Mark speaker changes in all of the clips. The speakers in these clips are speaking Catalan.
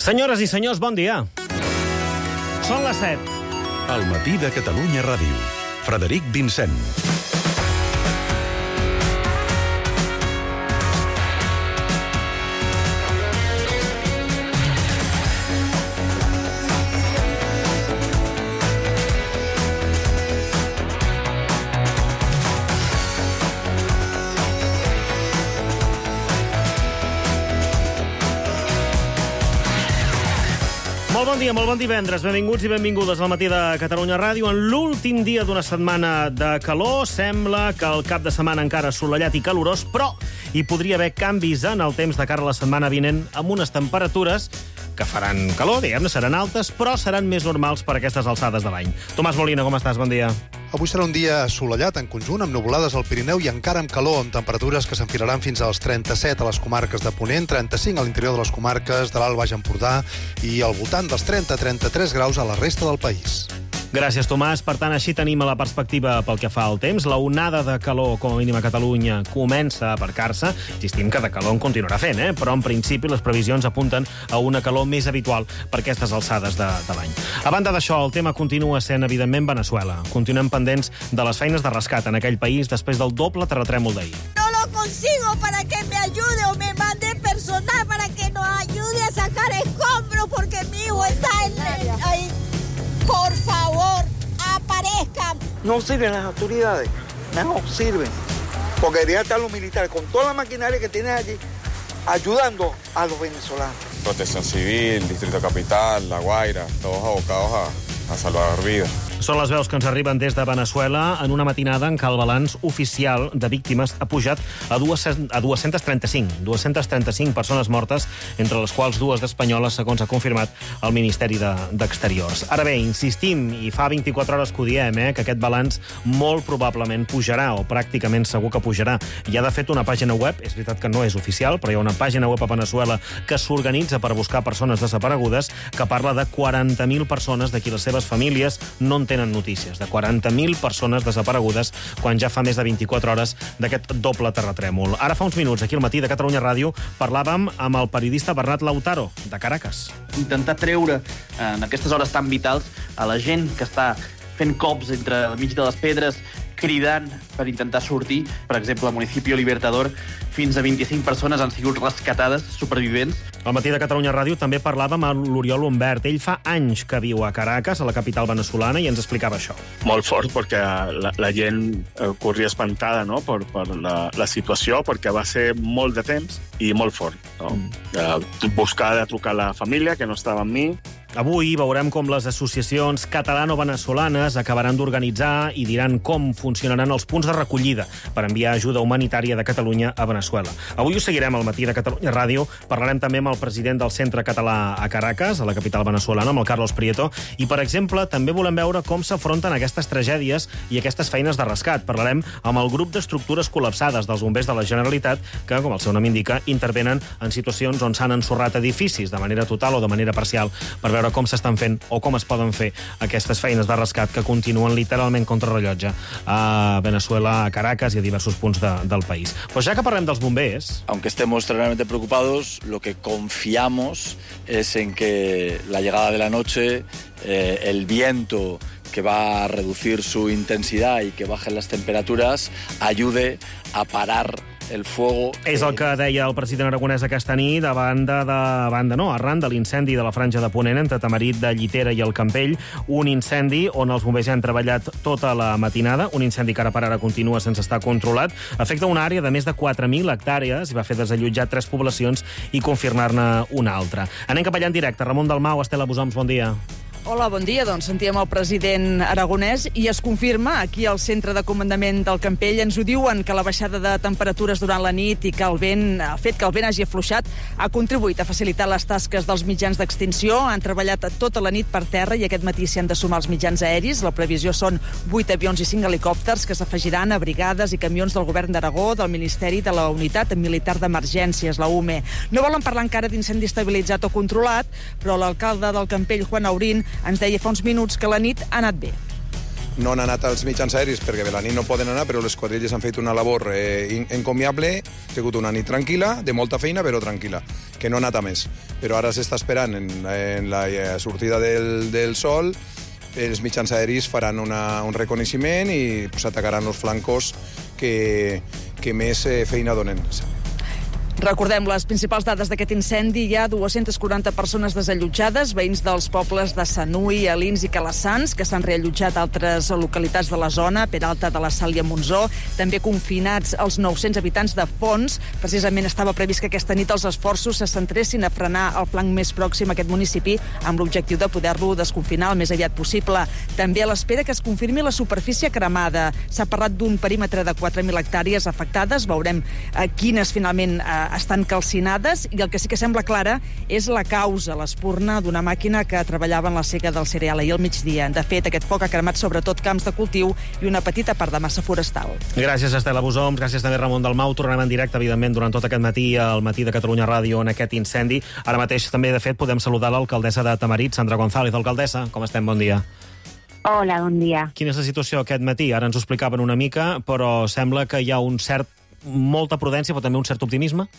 Speaker 1: Senyores i senyors, bon dia. Són les 7.
Speaker 2: Al matí de Catalunya Ràdio. Frederic Vincent.
Speaker 1: Molt bon divendres. Benvinguts i benvingudes al matí de Catalunya Ràdio. En l'últim dia d'una setmana de calor, sembla que el cap de setmana encara assolellat i calorós, però hi podria haver canvis en el temps de cara a la setmana vinent amb unes temperatures que faran calor, diguem-ne, seran altes, però seran més normals per aquestes alçades de l'any. Tomàs Molina, com estàs? Bon dia.
Speaker 3: Avui serà un dia assolellat en conjunt, amb nuvolades al Pirineu i encara amb calor, amb temperatures que s'enfilaran fins als 37 a les comarques de Ponent, 35 a l'interior de les comarques de l'Alt Baix Empordà i al voltant dels 30-33 graus a la resta del país.
Speaker 1: Gràcies, Tomàs. Per tant, així tenim la perspectiva pel que fa al temps. La onada de calor, com a mínim a Catalunya, comença a aparcar-se. Insistim que de calor en continuarà fent, però en principi les previsions apunten a una calor més habitual per aquestes alçades de l'any. A banda d'això, el tema continua sent, evidentment, Veneçuela. Continuem pendents de les feines de rescat en aquell país després del doble terratrèmol d'ahir.
Speaker 4: No lo consigo para que me ayude o me mande personal para que nos ayude a sacar escombros porque mi hijo está ahí. Por favor, aparezcan.
Speaker 5: No sirven las autoridades, no sirven. Porque deberían estar los militares con toda la maquinaria que tienen allí ayudando a los venezolanos.
Speaker 6: Protección Civil, Distrito Capital, La Guaira, todos abocados a salvar vidas.
Speaker 1: Són les veus que ens arriben des de Veneçuela en una matinada en què el balanç oficial de víctimes ha pujat a 235. 235 persones mortes, entre les quals dues d'espanyoles, segons ha confirmat el Ministeri d'Exteriors. Ara bé, insistim, i fa 24 hores que ho diem, que aquest balanç molt probablement pujarà, o pràcticament segur que pujarà. Hi ha, de fet, una pàgina web, és veritat que no és oficial, però hi ha una pàgina web a Veneçuela que s'organitza per buscar persones desaparegudes, que parla de 40.000 persones de qui les seves famílies no en tenen notícies, de 40.000 persones desaparegudes quan ja fa més de 24 hores d'aquest doble terratrèmol. Ara fa uns minuts, aquí al matí de Catalunya Ràdio, parlàvem amb el periodista Bernat Lautaro, de Caracas.
Speaker 7: Intentar treure en aquestes hores tan vitals a la gent que està fent cops entre el mig de les pedres, cridant per intentar sortir. Per exemple, al municipi Libertador, fins a 25 persones han sigut rescatades, supervivents.
Speaker 1: Al matí de Catalunya Ràdio també parlàvem amb l'Oriol Humbert. Ell fa anys que viu a Caracas, a la capital venezolana, i ens explicava això.
Speaker 8: Molt fort, perquè la gent corria espantada, no?, per la situació, perquè va ser molt de temps i molt fort. No? Buscar de trucar a la família, que no estava amb mi.
Speaker 1: Avui veurem com les associacions catalano-venezolanes acabaran d'organitzar i diran com funcionaran els punts de recollida per enviar ajuda humanitària de Catalunya a Veneçuela. Avui ho seguirem al matí de Catalunya Ràdio. Parlarem també amb el president del Centre Català a Caracas, a la capital venezolana, amb el Carlos Prieto. I, per exemple, també volem veure com s'afronten aquestes tragèdies i aquestes feines de rescat. Parlarem amb el grup d'estructures col·lapsades dels bombers de la Generalitat que, com el seu nom indica, intervenen en situacions on s'han ensorrat edificis de manera total o de manera parcial per veure com s'estan fent o com es poden fer aquestes feines de rescat que continuen literalment contrarrellotge a Veneçuela, a Caracas y a diversos punts del país. Pues ya que parlem dels bombers...
Speaker 9: Aunque estemos extraordinariamente preocupados, lo que confiamos es en que la llegada de la noche, el viento que va a reducir su intensidad y que bajen las temperaturas, ayude a parar el fuego...
Speaker 1: És el que deia el president aragonès aquesta nit arran de l'incendi de la franja de Ponent entre Tamarit de Llitera i el Campell, un incendi on els bombers ja han treballat tota la matinada, un incendi que ara per ara continua sense estar controlat, afecta una àrea de més de 4.000 hectàrees i va fer desallotjar 3 poblacions i confirmar-ne una altra. Anem cap allà en directe. Ramon Dalmau, Estela Bosoms, bon dia.
Speaker 10: Hola, bon dia. Doncs sentíem el president aragonès i es confirma aquí al centre de comandament del Campell. Ens ho diuen que la baixada de temperatures durant la nit i que el fet que el vent hagi afluixat ha contribuït a facilitar les tasques dels mitjans d'extinció. Han treballat tota la nit per terra i aquest matí s'hi han de sumar els mitjans aeris. La previsió són 8 avions i 5 helicòpters que s'afegiran a brigades i camions del govern d'Aragó, del Ministeri de la Unitat Militar d'Emergències, la UME. No volen parlar encara d'incendi estabilitzat o controlat, però l'alcalde del Campell, Juan Aurín, ens deia fa uns minuts que la nit ha anat bé.
Speaker 11: no han anat als mitjans aèris perquè a la nit no poden anar, però les quadrilles han fet una labor encomiable, ha sigut una nit tranquil·la, de molta feina, però tranquil·la, que no ha anat a més. Però ara s'està esperant en la sortida del sol, els mitjans aèris faran un reconeixement i atacaran els flancos que més feina donen.
Speaker 10: Recordem les principals dades d'aquest incendi. Hi ha 240 persones desallotjades, veïns dels pobles de Sanui, Alins i Calassans, que s'han reallotjat a altres localitats de la zona, Peralta de la Sal i Monzó. També confinats els 900 habitants de Fons. Precisament estava previst que aquesta nit els esforços se centressin a frenar el flanc més pròxim a aquest municipi amb l'objectiu de poder-lo desconfinar el més aviat possible. També a l'espera que es confirmi la superfície cremada. S'ha parlat d'un perímetre de 4.000 hectàrees afectades. Veurem quines finalment estan calcinades, i el que sí que sembla clara és la causa, l'espurna d'una màquina que treballava en la sega del cereal ahir al migdia. De fet, aquest foc ha cremat sobretot camps de cultiu i una petita part de massa forestal.
Speaker 1: Gràcies, Estela Busoms, gràcies també Ramon Dalmau. Tornarem en directe, evidentment, durant tot aquest matí al Matí de Catalunya Ràdio en aquest incendi. Ara mateix també, de fet, podem saludar l'alcaldessa de Tamarit, Sandra González. Alcaldessa, com estem? Bon dia.
Speaker 12: Hola, bon dia.
Speaker 1: Quina és la situació aquest matí? Ara ens ho explicaven una mica, però sembla que hi ha molta prudència, però també un cert optimisme.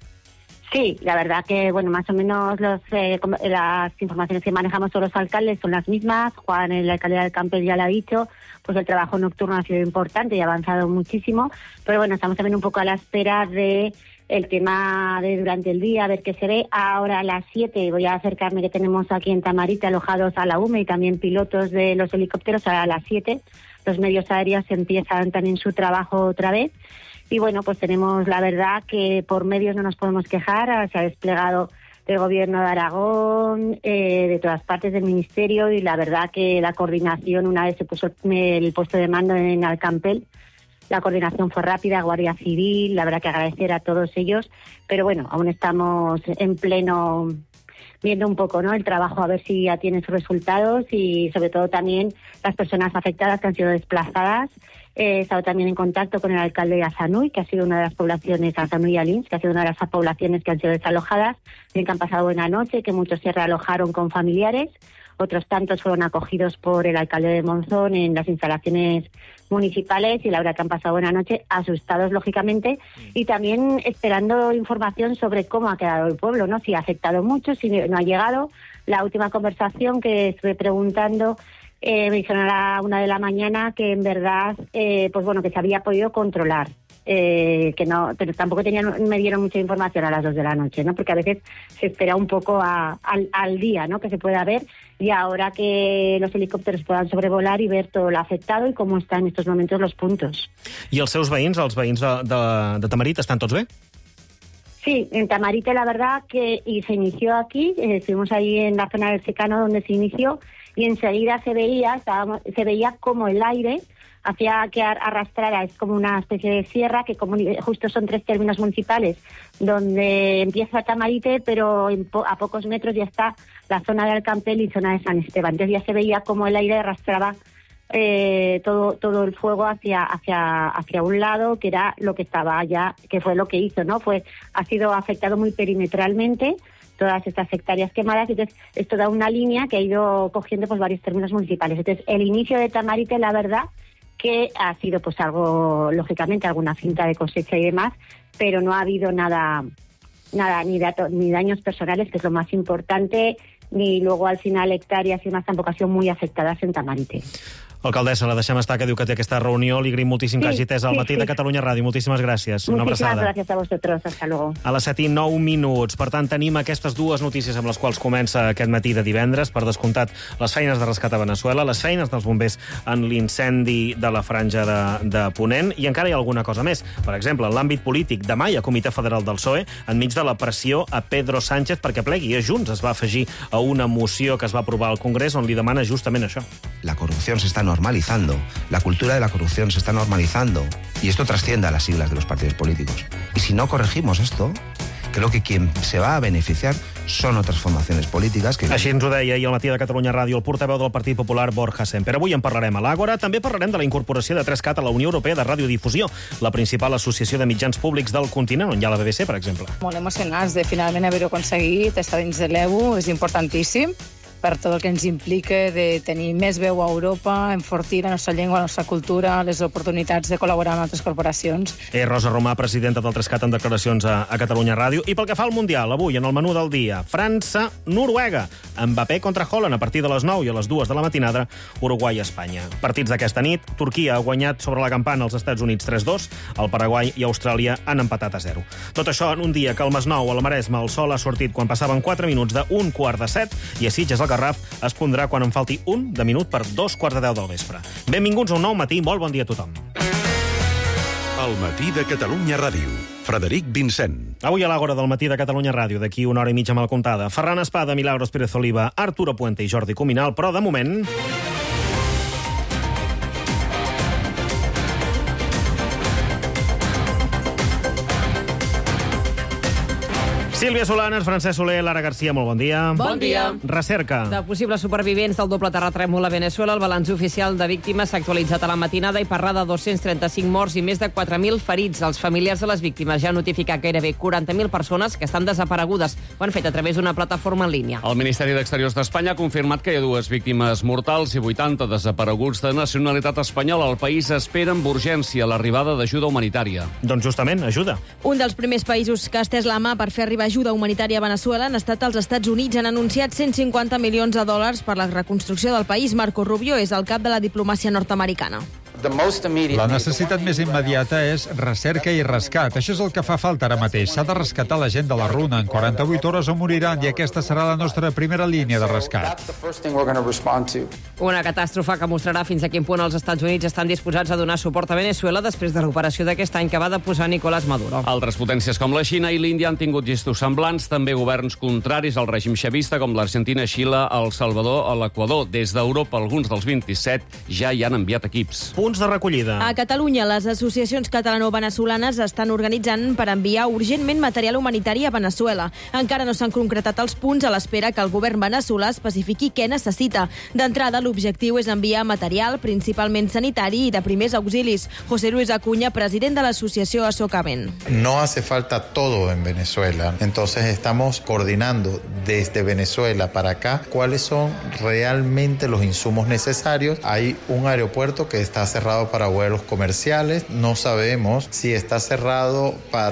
Speaker 12: Sí, la verdad que, bueno, más o menos las informaciones que manejamos todos los alcaldes son las mismas. Juan, el alcalde del Campel, ya lo ha dicho, pues el trabajo nocturno ha sido importante y ha avanzado muchísimo, pero bueno, estamos también un poco a la espera de el tema de durante el día, a ver qué se ve. Ahora a las 7 voy a acercarme, que tenemos aquí en Tamarite alojados a la UME y también pilotos de los helicópteros. Ahora a las 7 los medios aéreos empiezan también su trabajo otra vez. Y bueno, pues tenemos la verdad que por medios no nos podemos quejar. Se ha desplegado del Gobierno de Aragón, de todas partes del Ministerio, y la verdad que la coordinación, una vez se puso el puesto de mando en Alcampel, la coordinación fue rápida, Guardia Civil, la verdad que agradecer a todos ellos, pero bueno, aún estamos en pleno viendo un poco, ¿no?, el trabajo, a ver si ya tiene sus resultados, y sobre todo también las personas afectadas que han sido desplazadas. He estado también en contacto con el alcalde de Asanui, que ha sido una de las poblaciones, Asanui y Alins, que ha sido una de las poblaciones que han sido desalojadas, bien que han pasado buena noche, que muchos se realojaron con familiares, otros tantos fueron acogidos por el alcalde de Monzón en las instalaciones municipales, y la verdad que han pasado buena noche, asustados lógicamente, y también esperando información sobre cómo ha quedado el pueblo, ¿no?, si ha afectado mucho, si no ha llegado. La última conversación que estuve preguntando, me dijeron a la 1 de la mañana que en verdad, pues bueno, que se había podido controlar, que no, pero tampoco me dieron mucha información a las 2 de la noche, ¿no? Porque a veces se espera un poco al día, ¿no?, que se pueda ver, y ahora que los helicópteros puedan sobrevolar y ver todo lo afectado y cómo están en estos momentos los puntos.
Speaker 1: I els seus veïns, els veïns de Tamarit, estan tots bé?
Speaker 12: Sí, en Tamarite la verdad que se inició aquí, estuvimos ahí en la zona del secano donde se inició, y enseguida se veía como el aire hacía que arrastrara, es como una especie de sierra, que justo son 3 términos municipales, donde empieza Tamarite, pero a pocos metros ya está la zona de Alcampel y zona de San Esteban. Entonces ya se veía como el aire arrastraba todo el fuego hacia un lado, que era lo que estaba allá, que fue lo que hizo, ¿no? Ha sido afectado muy perimetralmente todas estas hectáreas quemadas, entonces esto da una línea que ha ido cogiendo pues varios términos municipales. Entonces el inicio de Tamarite, la verdad que ha sido pues algo, lógicamente, alguna finta de cosecha y demás, pero no ha habido nada ni daños personales, que es lo más importante, ni luego al final hectáreas y demás tampoco han sido muy afectadas en Tamarite.
Speaker 1: Alcaldessa, la deixem estar, que diu que té aquesta reunió. Li agraïm moltíssim que hagi atès al Matí de Catalunya Ràdio. Moltíssimes gràcies. Una abraçada.
Speaker 12: Muchísimas gracias a vosotros. Hasta luego.
Speaker 1: A les 7:09. Per tant, tenim aquestes dues notícies amb les quals comença aquest matí de divendres. Per descomptat, les feines de rescat a Veneçuela, les feines dels bombers en l'incendi de la franja de Ponent, i encara hi ha alguna cosa més. Per exemple, en l'àmbit polític, demà hi ha Comitè Federal del PSOE, enmig de la pressió a Pedro Sánchez perquè plegui. A Junts es va afegir a una moció que es va aprovar al Congrés on li demana justament això.
Speaker 13: La corrupción se está normalizando, la cultura de la corrupción se está normalizando, y esto trasciende a las siglas de los partidos políticos. Y si no corregimos esto, creo que quien se va a beneficiar són otras formaciones políticas que...
Speaker 1: Així ens ho deia ahir al Matí de Catalunya Ràdio el portaveu del Partit Popular, Borja Semper. Avui en parlarem a l'Àgora. També parlarem de la incorporació de 3CAT a la Unió Europea de Radiodifusió, la principal associació de mitjans públics del continent, on hi ha la BBC, per exemple.
Speaker 14: Molt emocionats de finalment haver-ho aconseguit, estar dins de l'EBU, és importantíssim. per tot el que ens implica de tenir més veu a Europa, enfortir la nostra llengua, la nostra cultura, les oportunitats de col·laborar amb altres corporacions.
Speaker 1: Rosa Romà, presidenta del 3CAT, en declaracions a Catalunya Ràdio. I pel que fa al Mundial, avui, en el menú del dia, França-Noruega, Mbappé contra Haaland a partir de les 9 i a les 2 de la matinada, Uruguai-Espanya. Partits d'aquesta nit, Turquia ha guanyat sobre la campana als Estats Units 3-2, el Paraguai i Austràlia han empatat a 0. Tot això en un dia que al Masnou, a la Maresma, el sol ha sortit quan passaven 4 minuts d'un quart de 7 i a Sitges al Garraf es pondrà quan en falti un de minut per 2:45 del vespre. Benvinguts a un nou matí, molt bon dia a tothom.
Speaker 2: El matí de Catalunya Ràdio. Frederic Vincent.
Speaker 1: Avui a l'Àgora del matí de Catalunya Ràdio, d'aquí una hora i mitja mal comptada. Ferran Espada, Milagros Pérez Oliva, Arturo Puente i Jordi Cuminal, però de moment... Sílvia Solanes, Francesc Soler, Lara Garcia, molt bon dia.
Speaker 15: Bon dia.
Speaker 1: Recerca.
Speaker 15: De possibles supervivents del doble terratrèmol a Venezuela, el balanç oficial de víctimes s'ha actualitzat a la matinada i parla de 235 morts i més de 4.000 ferits. Els familiars de les víctimes ja han notificat gairebé 40.000 persones que estan desaparegudes. Ho han fet a través d'una plataforma en línia.
Speaker 16: El Ministeri d'Exteriors d'Espanya ha confirmat que hi ha 2 víctimes mortals i 80 desapareguts de nacionalitat espanyola. El país espera amb urgència l'arribada d'ajuda humanitària.
Speaker 1: Doncs justament, ajuda.
Speaker 17: Un dels primers països que ha estès la mà per fer arribar ajuda humanitària a Venezuela han estat els Estats Units. Han anunciat 150 milions de dòlars per la reconstrucció del país. Marco Rubio és el cap de la diplomàcia nord-americana.
Speaker 18: La necessitat més immediata és recerca i rescat. Això és el que fa falta ara mateix. S'ha de rescatar la gent de la runa. En 48 hores o moriran i aquesta serà la nostra primera línia de rescat.
Speaker 15: Una catàstrofe que mostrarà fins a quin punt els Estats Units estan disposats a donar suport a Venezuela després de l'operació d'aquest any que va deposar Nicolás Maduro.
Speaker 16: Altres potències com la Xina i l'Índia han tingut gestos semblants, també governs contraris al règim xavista com l'Argentina, Xile, El Salvador o l'Equador. Des d'Europa, alguns dels 27 ja hi han enviat equips.
Speaker 1: Punts de recollida.
Speaker 17: A Catalunya, les associacions catalano-venezolanes estan organitzant per enviar urgentment material humanitari a Venezuela. Encara no s'han concretat els punts a l'espera que el govern venezolà especifiqui què necessita. D'entrada, l'objectiu és enviar material, principalment sanitari i de primers auxilis. José Luis Acuña, president de l'associació Asocaven.
Speaker 19: No hace falta todo en Venezuela. Entonces estamos coordinando desde Venezuela para acá cuáles son realmente los insumos necesarios. Hay un aeropuerto que está cerrado para vuelos comerciales. No sabemos si está cerrado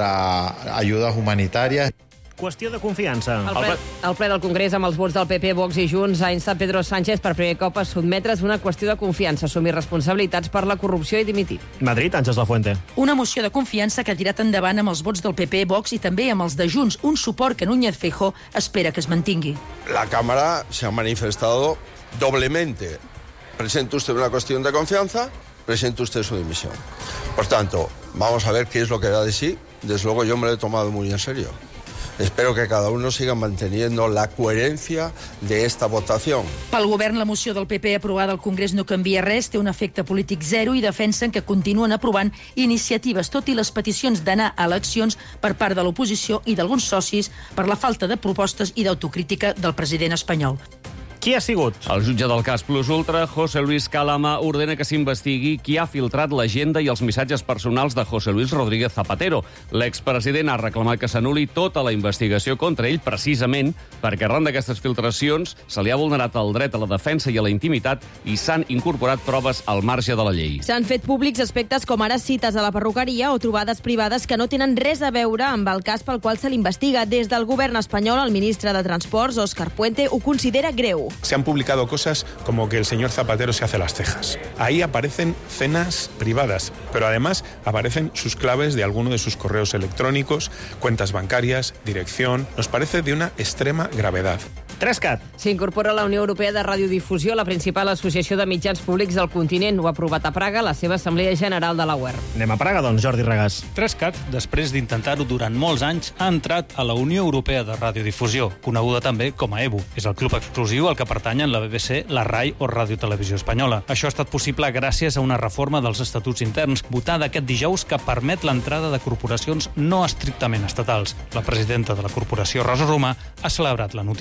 Speaker 19: para ayudas humanitarias.
Speaker 1: Qüestió de confiança.
Speaker 15: El ple del Congrés amb els vots del PP, Vox i Junts ha instat Pedro Sánchez per primer cop a sotmetre's una qüestió de confiança, assumir responsabilitats per la corrupció i dimitir.
Speaker 1: Madrid, Àngels Lafuente.
Speaker 20: Una moció de confiança que ha tirat endavant amb els vots del PP, Vox i també amb els de Junts, un suport que Núñez Feijóo espera que es mantingui.
Speaker 21: La Cámara se ha manifestado doblemente. Presenta usted una cuestión de confianza, presenta usted su dimisión. Por tanto, vamos a ver qué es lo que da de sí. Desde luego yo me lo he tomado muy en serio. Espero que cada uno siga manteniendo la coherencia de esta votación.
Speaker 20: Pel govern, la moció del PP aprovada al Congrés no canvia res, té un efecte polític zero i defensen que continuen aprovant iniciatives, tot i les peticions d'anar a eleccions per part de l'oposició i d'alguns socis per la falta de propostes i d'autocrítica del president espanyol.
Speaker 1: Qui ha sigut?
Speaker 16: El jutge del cas Plus Ultra, José Luis Calama, ordena que s'investigui qui ha filtrat l'agenda i els missatges personals de José Luis Rodríguez Zapatero. L'expresident ha reclamat que s'anul·li tota la investigació contra ell, precisament perquè arran d'aquestes filtracions se li ha vulnerat el dret a la defensa i a la intimitat i s'han incorporat proves al marge de la llei.
Speaker 17: S'han fet públics aspectes com ara cites a la perruqueria o trobades privades que no tenen res a veure amb el cas pel qual se l'investiga. Des del govern espanyol, el ministre de Transports, Óscar Puente, ho considera greu.
Speaker 22: Se han publicado cosas como que el señor Zapatero se hace las cejas. Ahí aparecen cenas privadas, pero además aparecen sus claves de alguno de sus correos electrónicos, cuentas bancarias, dirección. Nos parece de una extrema gravedad.
Speaker 1: 3CAT.
Speaker 15: S'incorpora a la Unió Europea de Radiodifusió, la principal associació de mitjans públics del continent. Ho ha aprovat a Praga la seva Assemblea General de la UER.
Speaker 1: Anem a Praga, doncs, Jordi Regàs.
Speaker 23: 3CAT, després d'intentar-ho durant molts anys, ha entrat a la Unió Europea de Radiodifusió, coneguda també com a EBU. És el club exclusiu al que pertanyen la BBC, la RAI o Ràdio Televisió Espanyola. Això ha estat possible gràcies a una reforma dels estatuts interns votada aquest dijous que permet l'entrada de corporacions no estrictament estatals. La presidenta de la corporació, Rosa Romà, ha celebrat la notícia.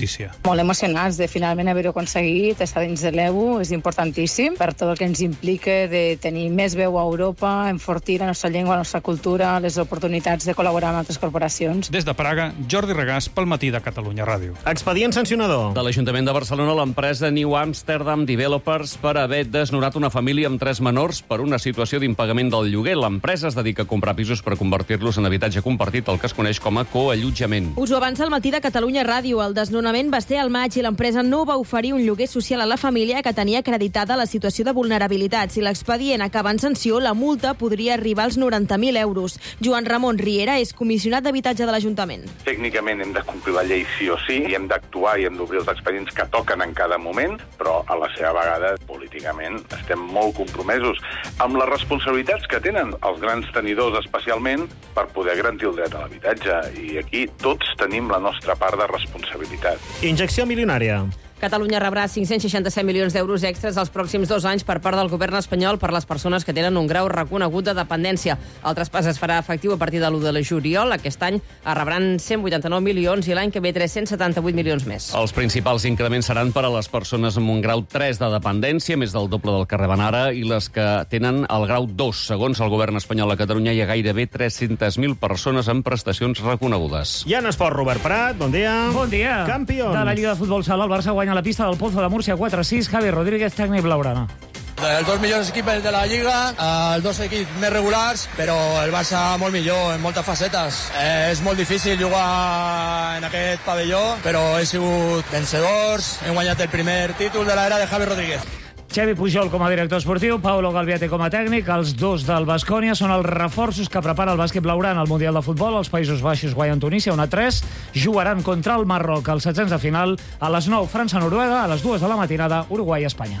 Speaker 14: Molt emocionats de finalment haver-ho aconseguit, estar dins de l'EBU és importantíssim per tot el que ens implica de tenir més veu a Europa, enfortir la nostra llengua, la nostra cultura, les oportunitats de col·laborar amb altres corporacions.
Speaker 23: Des de Praga, Jordi Regàs pel Matí de Catalunya Ràdio.
Speaker 1: Expedient sancionador.
Speaker 16: De l'Ajuntament de Barcelona, l'empresa New Amsterdam Developers per haver desnonat una família amb 3 menors per una situació d'impagament del lloguer. L'empresa es dedica a comprar pisos per convertir-los en habitatge compartit, el que es coneix com a coallotjament.
Speaker 17: Us ho avança el Matí de Catalunya Ràdio. El desnonament va ser al maig i l'empresa no va oferir un lloguer social a la família que tenia acreditada la situació de vulnerabilitat. Si l'expedient acaba en sanció, la multa podria arribar als 90.000 euros. Joan Ramon Riera és comissionat d'habitatge de l'Ajuntament.
Speaker 3: Tècnicament hem de complir la llei sí o sí, i hem d'actuar i hem d'obrir els expedients que toquen en cada moment, però a la seva vegada, políticament, estem molt compromesos amb les responsabilitats que tenen els grans tenidors, especialment, per poder garantir el dret a l'habitatge. I aquí tots tenim la nostra part de responsabilitat.
Speaker 1: Injecció milionària.
Speaker 15: Catalunya rebrà 567 milions d'euros extres els pròxims 2 anys per part del govern espanyol per les persones que tenen un grau reconegut de dependència. El traspàs es farà efectiu a partir de l'1 de juliol. Aquest any rebran 189 milions i l'any que ve 378 milions més.
Speaker 16: Els principals increments seran per a les persones amb un grau 3 de dependència, més del doble del que reben ara, i les que tenen el grau 2. Segons el govern espanyol a Catalunya, hi ha gairebé 300.000 persones amb prestacions reconegudes.
Speaker 1: I en esport, Robert Prat, bon dia.
Speaker 4: Bon dia.
Speaker 1: Campions.
Speaker 4: De la Lliga de Futbol Sala, el Barça guanya la pista del Pozo de Múrcia 4-6. Javi Rodríguez, tècnic blaugrana.
Speaker 5: Els 2 millors equips de la Lliga, els 2 equips més regulars, però el Barça molt millor en moltes facetes. És molt difícil jugar en aquest pavelló, però he sigut vencedors, hem guanyat el primer títol de l'era de Javi Rodríguez.
Speaker 4: Xavi Pujol com a director esportiu, Paulo Galviate com a tècnic. Els dos del Baskonia són els reforços que prepara el bàsquet blaugrana al Mundial de Futbol. Els Països Baixos guanyen Tunísia 1-3. Jugaran contra el Marroc als 16 de final. A les 9, França-Noruega. A les 2 de la matinada, Uruguai-Espanya.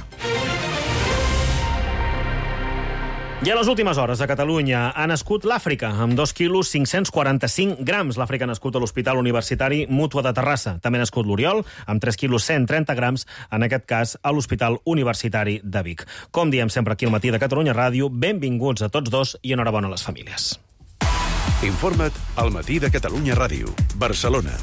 Speaker 1: I a les últimes hores a Catalunya ha nascut l'Àfrica, amb 2 quilos 545 grams. L'Àfrica ha nascut a l'Hospital Universitari Mútua de Terrassa. També ha nascut l'Oriol, amb 3 quilos 130 grams, en aquest cas a l'Hospital Universitari de Vic. Com diem sempre aquí al Matí de Catalunya Ràdio, benvinguts a tots dos i enhorabona a les famílies.
Speaker 2: Informa't al Matí de Catalunya Ràdio, Barcelona.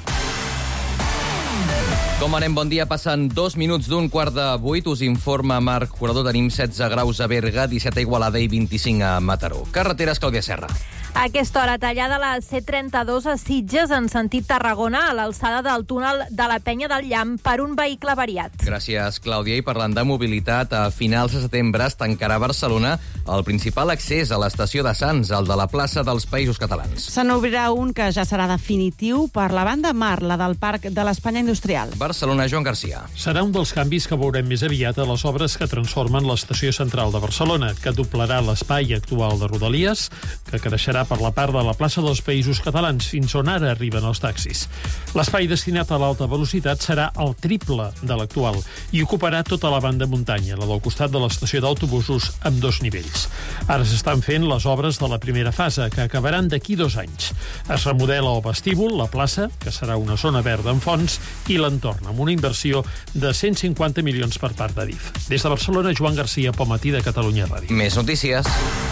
Speaker 24: Com anem? Bon dia. Passen 2 minuts d'un 7:15. Us informa Marc Curador. Tenim 16 graus a Berga, 17 a Igualada i 25 a Mataró. Carreteres, Clàudia Serra.
Speaker 25: A aquesta hora, tallada la C32 a Sitges en sentit Tarragona, a l'alçada del túnel de la Penya del Llamp per un vehicle variat.
Speaker 24: Gràcies, Clàudia. I parlant de mobilitat, a finals de setembre es tancarà a Barcelona el principal accés a l'estació de Sants, el de la plaça dels Països Catalans.
Speaker 26: Se n'obrirà un que ja serà definitiu per la banda mar, la del Parc de l'Espanya Industrial.
Speaker 24: Barcelona, Joan Garcia.
Speaker 27: Serà un dels canvis que veurem més aviat a les obres que transformen l'estació central de Barcelona, que doblarà l'espai actual de Rodalies, que creixerà per la part de la plaça dels Països Catalans, fins on ara arriben els taxis. L'espai destinat a l'alta velocitat serà el triple de l'actual i ocuparà tota la banda muntanya, la del costat de l'estació d'autobusos, amb 2 nivells. Ara s'estan fent les obres de la primera fase, que acabaran d'aquí 2 anys. Es remodela el vestíbul, la plaça, que serà una zona verda amb fonts, i l'entorn, amb una inversió de 150 milions per part d'Adif. Des de Barcelona, Joan Garcia, pel Matí de Catalunya Ràdio.
Speaker 24: Més notícies.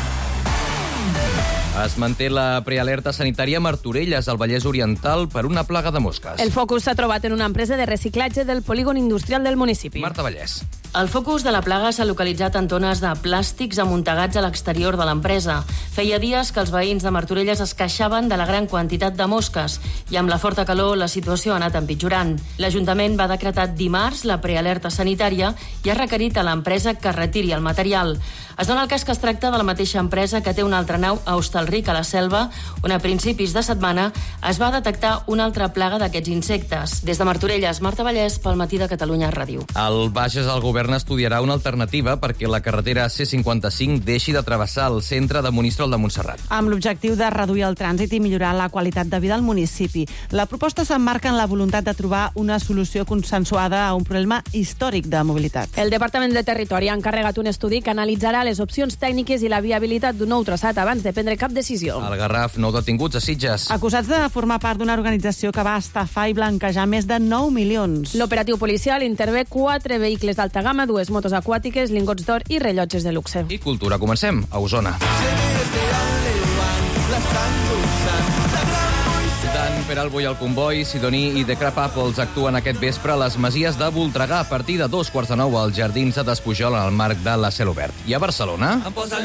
Speaker 24: Es manté la prealerta sanitària a Martorelles, al Vallès Oriental, per una plaga de mosques.
Speaker 28: El focus s'ha trobat en una empresa de reciclatge del polígon industrial del municipi.
Speaker 24: Marta Vallès.
Speaker 29: El focus de la plaga s'ha localitzat en tones de plàstics amuntegats a l'exterior de l'empresa. Feia dies que els veïns de Martorelles es queixaven de la gran quantitat de mosques i amb la forta calor la situació ha anat empitjorant. L'Ajuntament va decretar dimarts la prealerta sanitària i ha requerit a l'empresa que retiri el material. Es dona el cas que es tracta de la mateixa empresa que té una altra nau a Hostalric, a la Selva, on a principis de setmana es va detectar una altra plaga d'aquests insectes. Des de Martorelles, Marta Vallès, pel Matí de Catalunya Ràdio.
Speaker 24: Al Bages, el govern estudiarà una alternativa perquè la carretera C55 deixi de travessar el centre de Monistrol de Montserrat.
Speaker 26: Amb l'objectiu de reduir el trànsit i millorar la qualitat de vida al municipi. La proposta s'emmarca en la voluntat de trobar una solució consensuada a un problema històric de mobilitat.
Speaker 28: El Departament de Territori ha encarregat un estudi que analitzarà les opcions tècniques i la viabilitat d'un nou traçat abans de prendre cap decisió.
Speaker 24: Al Garraf, 9 detinguts a Sitges.
Speaker 26: Acusats de formar part d'una organització que va estafar i blanquejar més de 9 milions.
Speaker 28: L'operatiu policial intervé 4 vehicles d'alta gamma, 2 motos aquàtiques, lingots d'or i rellotges de luxe.
Speaker 24: I cultura, comencem a Osona. Peralbo i el Comboi, Sidoní i The Crab Apples actuen aquest vespre a les Masies de Voltregà a partir de 2:45 als Jardins de Despujol en el marc de la Cel Obert. I a Barcelona...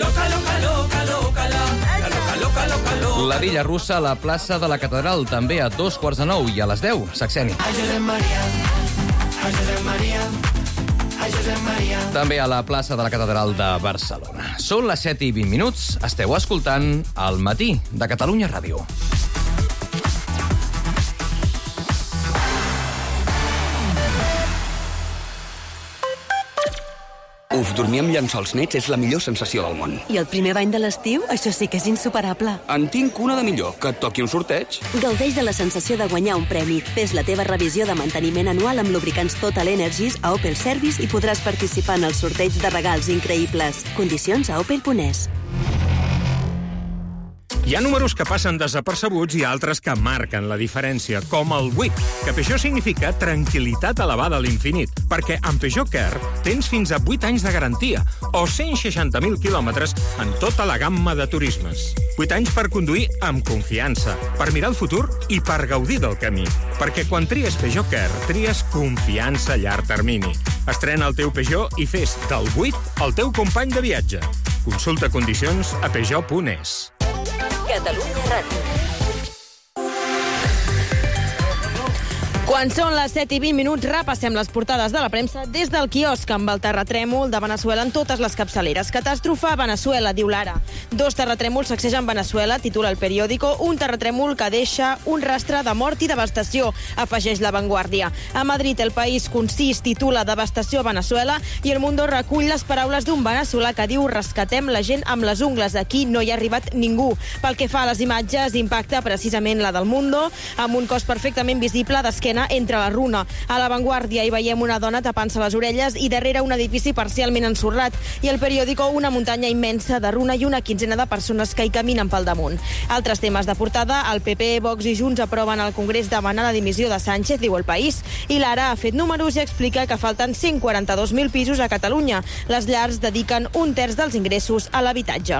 Speaker 24: La Villa Russa a la plaça de la Catedral, també a 2:45 i a les 10, Saxeni. També a la plaça de la Catedral de Barcelona. Són les 7:20. Esteu escoltant El matí de Catalunya Ràdio.
Speaker 6: Uf, dormir amb llençols nets és la millor sensació del món.
Speaker 7: I el primer bany de l'estiu? Això sí que és insuperable.
Speaker 6: En tinc una de millor, que et toqui un sorteig.
Speaker 7: Gaudeix de la sensació de guanyar un premi. Fes la teva revisió de manteniment anual amb lubricants Total Energies a Opel Service i podràs participar en el sorteig de regals increïbles. Condicions a opel.es.
Speaker 8: Hi ha números que passen desapercebuts i altres que marquen la diferència, com el 8, que Peugeot significa tranquil·litat elevada a l'infinit, perquè amb Peugeot Care tens fins a 8 anys de garantia o 160.000 quilòmetres en tota la gamma de turismes. 8 anys per conduir amb confiança, per mirar el futur i per gaudir del camí. Perquè quan tries Peugeot Care, tries confiança a llarg termini. Estrena el teu Peugeot i fes del 8 el teu company de viatge. Consulta condicions a peugeot.es.
Speaker 7: Catalunya Ràdio.
Speaker 17: Quan són les 7:20, repassem les portades de la premsa des del quiosc amb el terratrèmol de Veneçuela en totes les capçaleres. Catàstrofe a Veneçuela, diu l'Ara. 2 terratrèmols sacsegen Veneçuela, titula el periòdico. Un terratrèmol que deixa un rastre de mort i devastació, afegeix La Vanguardia. A Madrid, El País concís titula Devastació a Veneçuela i El Mundo recull les paraules d'un veneçolà que diu rescatem la gent amb les ungles. Aquí no hi ha arribat ningú. Pel que fa a les imatges, impacta precisament la del Mundo, amb un cos perfectament visible d'esquena entre la runa. A La Vanguardia hi veiem una dona tapant-se les orelles i darrere un edifici parcialment ensorrat. I el periòdico una muntanya immensa de runa i una quinzena de persones que hi caminen pel damunt. Altres temes de portada, el PP, Vox i Junts aproven al Congrés demanar la dimissió de Sánchez, diu El País, i l'Ara ha fet números i explica que falten 142.000 pisos a Catalunya. Les llars dediquen 1/3 dels ingressos a l'habitatge.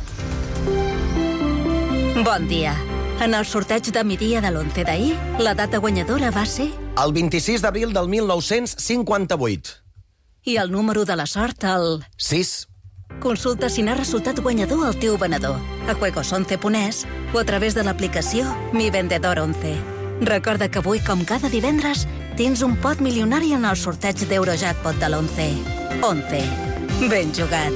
Speaker 7: Bon dia. En el sorteig de migdia de l'11 d'ahir, la data guanyadora va ser...
Speaker 9: El 26 d'abril del 1958.
Speaker 7: I el número de la sort, el...
Speaker 9: 6.
Speaker 7: Consulta si n'ha resultat guanyador el teu venedor a juegos11.es o a través de l'aplicació Mi Vendedor 11. Recorda que avui, com cada divendres, tens un pot milionari en el sorteig d'Eurojackpot de l'11. 11. Ben jugat.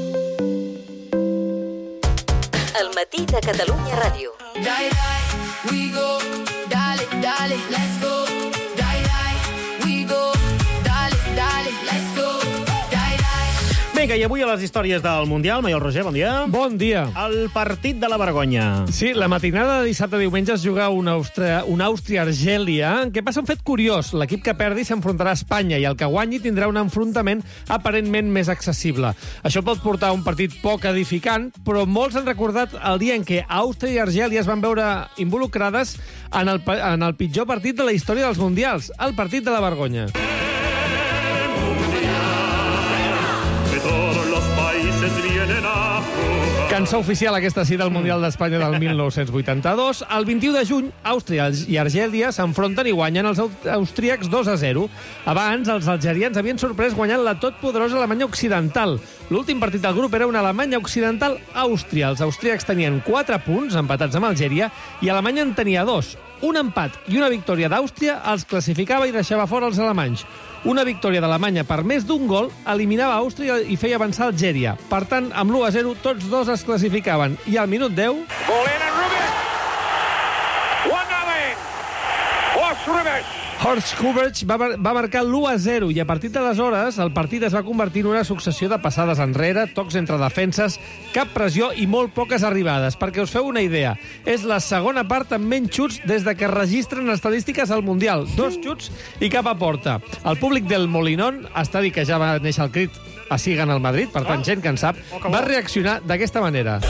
Speaker 7: El matí de Catalunya Ràdio.
Speaker 10: Die, die, we go, dale, dale, let's go. Die, die, we go, dale, dale, let's go. Die, die.
Speaker 1: Vinga, i avui a les històries del Mundial, Maiol Roger, bon dia.
Speaker 4: Bon dia.
Speaker 1: El partit de la vergonya.
Speaker 4: Sí, la matinada de dissabte a diumenge es juga una Àustria-Argèlia, en què passa un fet curiós. L'equip que perdi s'enfrontarà a Espanya i el que guanyi tindrà un enfrontament aparentment més accessible. Això pot portar a un partit poc edificant, però molts han recordat el dia en què Àustria i Argèlia es van veure involucrades en el pitjor partit de la història dels Mundials, el partit de la vergonya. Cançó oficial aquesta sí del Mundial d'Espanya del 1982. El 21 de juny, Àustria i Argèlia s'enfronten i guanyen els austríacs 2-0. Abans, els algerians havien sorprès guanyant la totpoderosa Alemanya Occidental. L'últim partit del grup era una Alemanya Occidental-Àustria. Els austríacs tenien 4 punts, empatats amb Algèria, i Alemanya en tenia 2. Un empat i una victòria d'Àustria els classificava i deixava fora els alemanys. Una victòria d'Alemanya per més d'un gol eliminava Àustria i feia avançar Algèria. Per tant, amb l'1-0, tots dos es classificaven. I al minut 10... Horst Rubesch va marcar l'1-0 i a partir d'aleshores el partit es va convertir en una successió de passades enrere, tocs entre defenses, cap pressió i molt poques arribades. Perquè us feu una idea, és la segona part amb menys xuts des de que registren estadístiques al Mundial. 2 xuts i cap a porta. El públic del Molinón, estadi que ja va néixer el crit a Sigan al Madrid, per tant, gent que en sap, va reaccionar d'aquesta manera.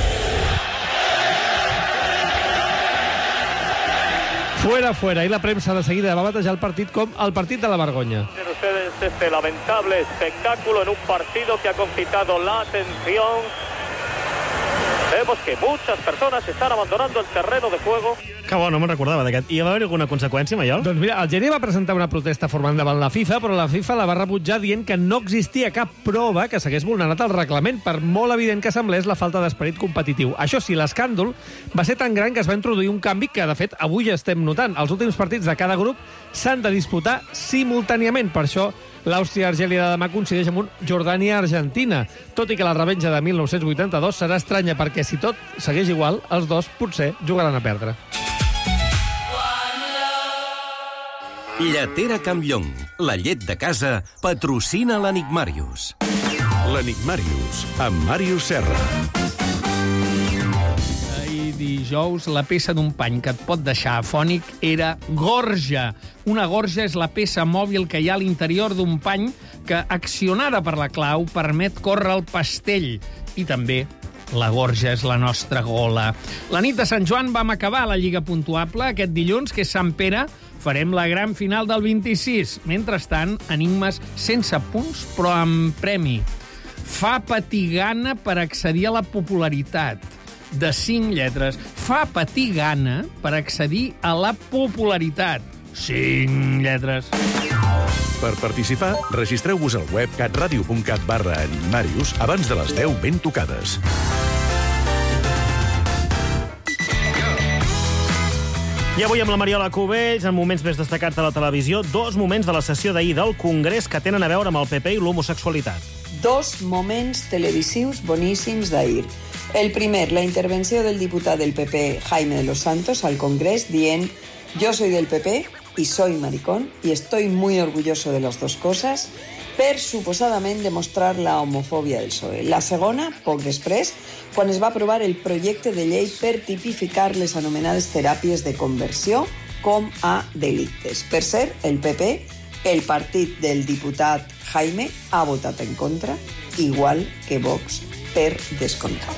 Speaker 4: Fuera, fuera. I la premsa de seguida va batejar el partit com el partit de la vergonya.
Speaker 11: Ustedes este lamentable espectáculo en un partido que ha concitado la atención vemos que muchas personas están abandonando el terreno de juego.
Speaker 1: Que bo, no me'n recordava d'aquest. I va haver alguna conseqüència, Maiol?
Speaker 12: Doncs mira, Algèria va presentar una protesta formal davant la FIFA, però la FIFA la va rebutjar dient que no existia cap prova que s'hagués vulnerat el reglament, per molt evident que semblés la falta d'esperit competitiu. Això sí, l'escàndol va ser tan gran que es va introduir un canvi que, de fet, avui ja estem notant. Els últims partits de cada grup s'han de disputar simultàniament. Per això, l'Àustria-Argèlia de demà coincideix amb un Jordània-Argentina, tot i que la revenja de 1982 serà estranya perquè, si tot segueix igual, els dos potser jugaran a perdre.
Speaker 13: Lletera Campllong, la llet de casa, patrocina l'Enigmàrius.
Speaker 2: L'Enigmàrius, amb Màrius Serra.
Speaker 12: Ahir dijous, la peça d'un pany que et pot deixar afònic era gorja. Una gorja és la peça mòbil que hi ha a l'interior d'un pany que, accionada per la clau, permet córrer el pastell. I també la gorja és la nostra gola. La nit de Sant Joan vam acabar la Lliga Puntuable. Aquest dilluns, que és Sant Pere, farem la gran final del 26. Mentrestant, enigmes sense punts, però amb premi. Fa patir gana per accedir a la popularitat. De 5 lletres. Fa patir gana per accedir a la popularitat. 5 lletres.
Speaker 2: Per participar, registreu-vos al web catradio.cat/enigmàrius abans de les 10 ben tocades.
Speaker 1: I avui amb la Mariola Cubells, en moments més destacats de la televisió, 2 moments de la sessió d'ahir del Congrés que tenen a veure amb el PP i l'homosexualitat.
Speaker 14: 2 moments televisius boníssims d'ahir. El primer, la intervenció del diputat del PP, Jaime de los Santos, al Congrés, dient: yo soy del PP y soy maricón y estoy muy orgulloso de las dos cosas, per suposadament demostrar la homofòbia del PSOE. La segona, poc després, quan es va aprovar el projecte de llei per tipificar les anomenades teràpies de conversió com a delictes. Per cert, el PP, el partit del diputat Jaime, ha votat en contra, igual que Vox, per descomptat.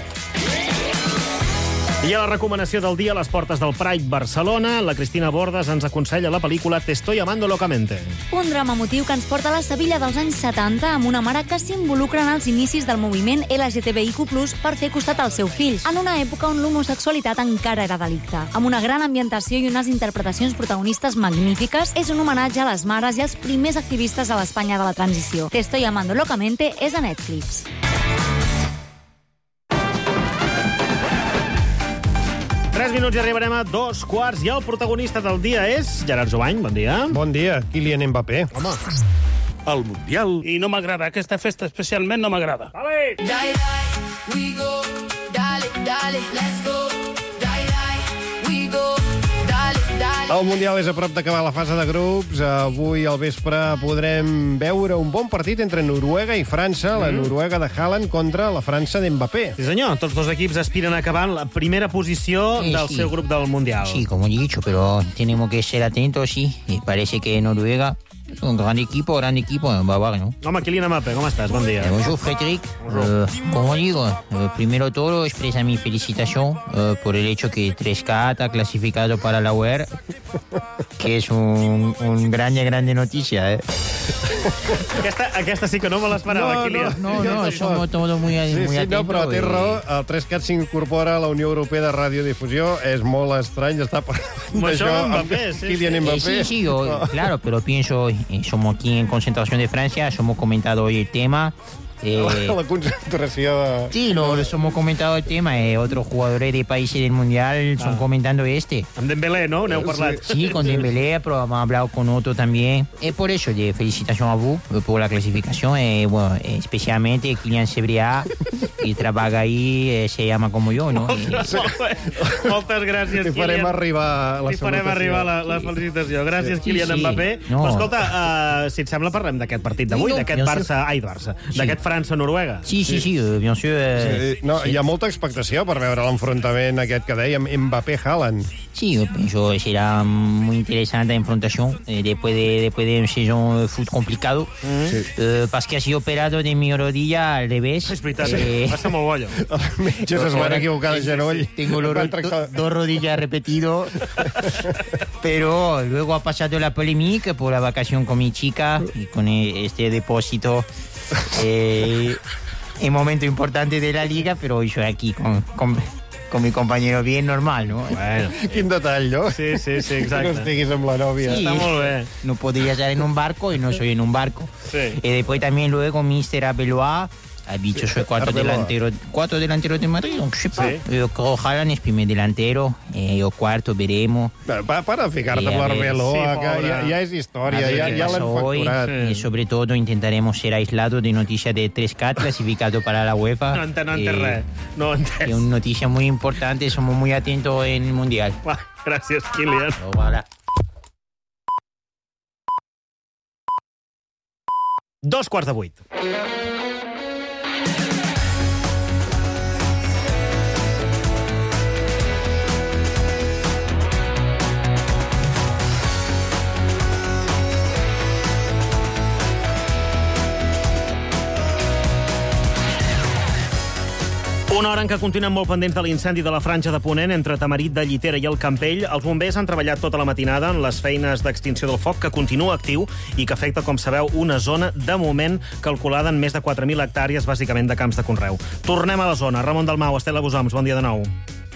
Speaker 1: I a la recomanació del dia a les portes del Pride Barcelona, la Cristina Bordes ens aconsella la pel·lícula Te estoy amando locamente.
Speaker 18: Un drama emotiu que ens porta a la Sevilla dels anys 70 amb una mare que s'involucra en els inicis del moviment LGTBIQ+, per fer costat als seus fills, en una època on l'homosexualitat encara era delicte. Amb una gran ambientació i unes interpretacions protagonistes magnífiques, és un homenatge a les mares i als primers activistes a l'Espanya de la transició. Te estoy amando locamente és a Netflix.
Speaker 1: 3 minuts i arribarem a 2:15 i el protagonista del dia és Gerard Jovany. Bon dia.
Speaker 19: Bon dia. Kylian Mbappé.
Speaker 1: Home.
Speaker 2: El Mundial.
Speaker 11: I no m'agrada, aquesta festa especialment no m'agrada.
Speaker 10: Dale, we go, dale, dale, let's go. Dale, we go, dale, dale.
Speaker 19: El Mundial és a prop d'acabar la fase de grups. Avui al vespre podrem veure un bon partit entre Noruega i França, la Noruega de Haaland contra la França d'Mbappé.
Speaker 1: Sí, senyor. Tots dos equips aspiren a acabar en la primera posició del seu grup del Mundial.
Speaker 20: Sí, como he dicho, pero tenemos que ser atentos, sí. Y parece que Noruega es un gran equipo, va a ver, ¿no?
Speaker 1: Home, Kylian Mbappé, ¿cómo estás? Buen día.
Speaker 20: Bonjour, Frédéric. Como digo, primero todo, expresa mi felicitación por el hecho que 3K ha clasificado para la UER, que es un grande noticia, ¿eh?
Speaker 1: Aquesta sí que no me l'esperava, Kylian.
Speaker 20: No, somos todos muy atentos.
Speaker 19: No, però té raó, el 3CAT s'incorpora a la Unió Europea de Radiodifusió. És molt estrany estar parlant d'això amb Kylian Mbappé.
Speaker 20: Sí, claro, pero pienso, somos aquí en concentración de Francia, hemos comentado hoy el tema.
Speaker 19: La concentració...
Speaker 20: Sí, lo hemos comentado el tema. Otros jugadores de países del Mundial son comentando este.
Speaker 1: Amb Dembélé, ¿no? N'heu parlat.
Speaker 20: Sí, con Dembélé, pero hemos hablado con otro también. Por eso, de felicitación a vos por la clasificación. Bueno, especialmente Kylian Sebrea, que trabaja ahí, se llama como yo, ¿no?
Speaker 1: Moltes gràcies, Kylian.
Speaker 19: Li farem arribar la
Speaker 1: salutació. Li farem arribar la felicitació. Gràcies, Kylian Mbappé. Però escolta, si et sembla, parlem d'aquest partit d'avui, d'aquest Barça... Ai, Barça. D'aquest França-Noruega.
Speaker 20: Sí, bien sûr.
Speaker 19: No, hi ha molta expectació per veure l'enfrontament aquest que dèiem, Mbappé-Haaland.
Speaker 20: Sí, yo pienso que será muy interesante la enfrentación después de un saison foot complicado, parce que ha sido operado de mi rodilla al revés.
Speaker 1: És veritat, passa molt bo allò.
Speaker 19: Els metges es van equivocar de genoll.
Speaker 20: Tengo dos rodillas repetido, pero luego ha pasado la polémica por la vacación con mi chica y con este depósito. en momento importante de la liga, pero yo aquí con mi compañero bien normal, ¿no?
Speaker 19: Bueno. Quin detall, no?
Speaker 1: Sí, exacte.
Speaker 19: Que no estiguis amb la nòvia.
Speaker 20: Sí,
Speaker 1: Está muy bien.
Speaker 20: no podría estar en un barco y no soy en un barco.
Speaker 1: Sí.
Speaker 20: Después también luego Mr. Abeloa ha dicho soy cuatro delanteros de Madrid, no sé pas. Yo creo que Haaland es primer delantero, yo cuarto, veremos.
Speaker 19: Para ficar-te amb l'Arbeloa, que ja és història, ja l'hem facturat.
Speaker 20: Y sobre todo intentaremos ser aislados de noticias de 3K clasificado para la UEFA.
Speaker 1: No entes res. No entes.
Speaker 20: Es una noticia muy importante, somos muy atentos en el Mundial.
Speaker 1: Gràcies, Kilian.
Speaker 20: Hola.
Speaker 1: 7:45. Una hora en què continuem molt pendents de l'incendi de la Franja de Ponent entre Tamarit de Llitera i el Campell. Els bombers han treballat tota la matinada en les feines d'extinció del foc, que continua actiu i que afecta, com sabeu, una zona de moment calculada en més de 4.000 hectàrees, bàsicament de camps de conreu. Tornem a la zona. Ramon Dalmau, Estela Bosoms, bon dia de nou.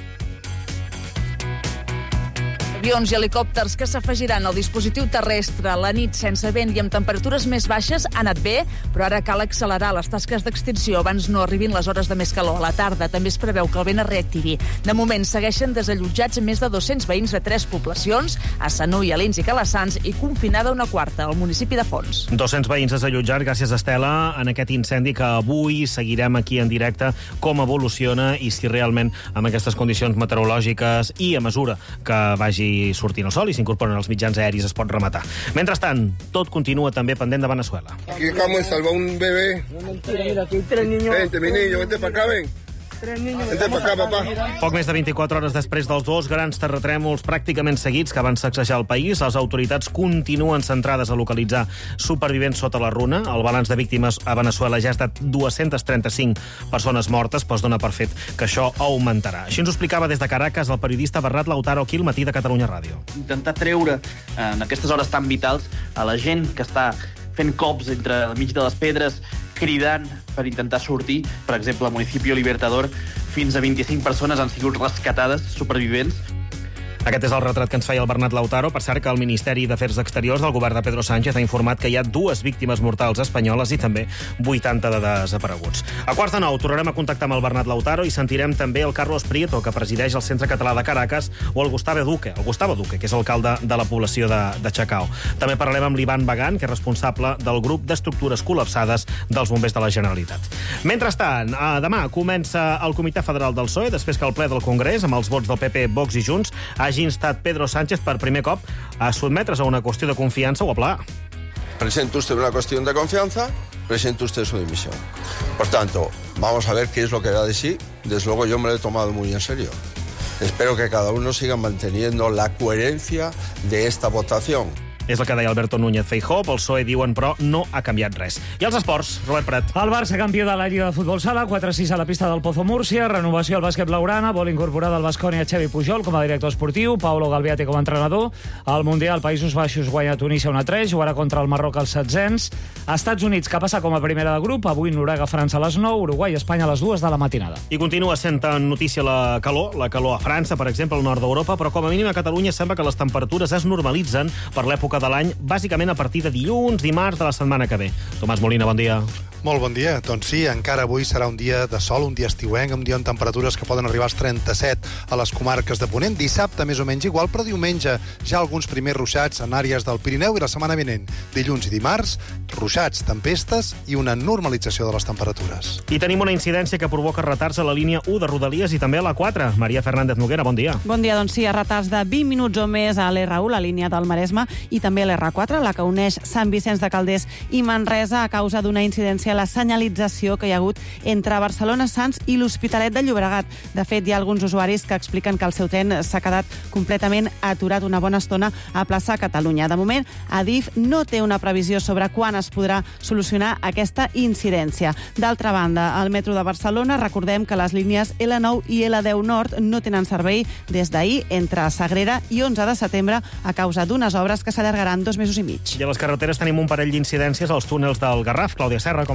Speaker 3: Avions i helicòpters que s'afegiran al dispositiu terrestre la nit sense vent i amb temperatures més baixes ha anat bé, però ara cal accelerar les tasques d'extinció abans no arribin les hores de més calor. A la tarda també es preveu que el vent es reactivi. De moment segueixen desallotjats més de 200 veïns de 3 poblacions, a Sanui, Alins i Calassans, i confinada una quarta al municipi de Fons.
Speaker 1: 200 veïns desallotjats, gràcies, Estela, en aquest incendi que avui seguirem aquí en directe com evoluciona i si realment amb aquestes condicions meteorològiques i a mesura que vagi sortint el sol i s'incorporen els mitjans aeris es pot rematar. Mentrestant, tot continua també pendent de Venezuela.
Speaker 5: Aquí acabamos de salvar un bebé.
Speaker 3: No, mentira, mira, aquí hay 3 niños.
Speaker 5: Vente, mi niño, vente para acá, ven.
Speaker 3: 3 niños.
Speaker 5: Vente para acá, papá.
Speaker 1: Poc més de 24 hores després dels 2 grans terratrèmols pràcticament seguits que van sacsejar el país, les autoritats continuen centrades a localitzar supervivents sota la runa. El balanç de víctimes a Venezuela ja ha estat 235 persones mortes, però es dona per fet que això augmentarà. Així ens ho explicava des de Caracas el periodista Bernat Lautaro aquí al Matí de Catalunya Ràdio.
Speaker 15: Intentar treure en aquestes hores tan vitals a la gent que està fent cops entre mig de les pedres, cridant per intentar sortir. Per exemple, al municipi Libertador, fins a 25 persones han sigut rescatades, supervivents.
Speaker 1: Aquest és el retrat que ens feia el Bernat Lautaro. Per cert, que el Ministeri d'Afers Exteriors del govern de Pedro Sánchez ha informat que hi ha 2 víctimes mortals espanyoles i també 80 de desapareguts. A 8:45 tornarem a contactar amb el Bernat Lautaro i sentirem també el Carlos Prieto, que presideix el Centre Català de Caracas, o el Gustavo Duque, que és alcalde de la població de Chacao. També parlarem amb l'Ivan Bagan, que és responsable del grup d'estructures col·lapsades dels bombers de la Generalitat. Mentrestant, demà comença el Comitè Federal del PSOE, després que el ple del Congrés, amb els vots del PP, Vox i Junts, hagi instat Pedro Sánchez per primer cop a sotmetre's a una qüestió de confiança o a pla.
Speaker 5: Presenta usted una cuestión de confianza, presenta usted su dimisión. Por tanto, vamos a ver qué es lo que da de sí. Desde luego yo me lo he tomado muy en serio. Espero que cada uno siga manteniendo la coherencia de esta votación.
Speaker 1: És el que deia Alberto Núñez Feijóo. Pel PSOE diuen, però, no ha canviat res. I els esports, Robert Prat.
Speaker 4: El Barça, campió de la Lliga de Futbol Sala, 4-6 a la pista del Pozo Múrcia, renovació al bàsquet blaugrana, vol incorporar del Baskonia Xavi Pujol com a director esportiu, Paulo Galviate com a entrenador. Al Mundial, Països Baixos guanya Tunísia 1-3, jugarà contra el Marroc als 700. Estats Units, que passa com a primera de grup, avui Noruega, França a les 9, Uruguai i Espanya a les 2 de la matinada.
Speaker 1: I continua sent notícia la calor a França, per exemple, al nord d'Europa, però com a mínim a Catalunya sembla que les temperatures es normalitzen per l'època de l'any, bàsicament a partir de dilluns, dimarts de la setmana que ve. Tomàs Molina, bon dia.
Speaker 16: Molt bon dia. Doncs sí, encara avui serà un dia de sol, un dia estiuenc, un dia amb temperatures que poden arribar als 37 a les comarques de Ponent. Dissabte més o menys igual, però diumenge ja alguns primers ruixats en àrees del Pirineu i la setmana vinent, dilluns i dimarts, ruixats, tempestes i una normalització de les temperatures.
Speaker 1: I tenim una incidència que provoca retards a la línia 1 de Rodalies i també a la 4. Maria Fernández Noguera, bon dia.
Speaker 26: Bon dia, doncs sí, retards de 20 minuts o més a l'R1, la línia del Maresme, i també a l'R4, la que uneix Sant Vicenç de Calders i Manresa a causa d'una incidència a la senyalització que hi ha hagut entre Barcelona, Sants i l'Hospitalet de Llobregat. De fet, hi ha alguns usuaris que expliquen que el seu tren s'ha quedat completament aturat una bona estona a plaça Catalunya. De moment, Adif no té una previsió sobre quan es podrà solucionar aquesta incidència. D'altra banda, al metro de Barcelona, recordem que les línies L9 i L10 Nord no tenen servei des d'ahir entre Sagrera i 11 de setembre a causa d'unes obres que s'allargaran 2 mesos i mig.
Speaker 1: I a les carreteres tenim un parell d'incidències als túnels del Garraf. Clàudia Serra, com estàs?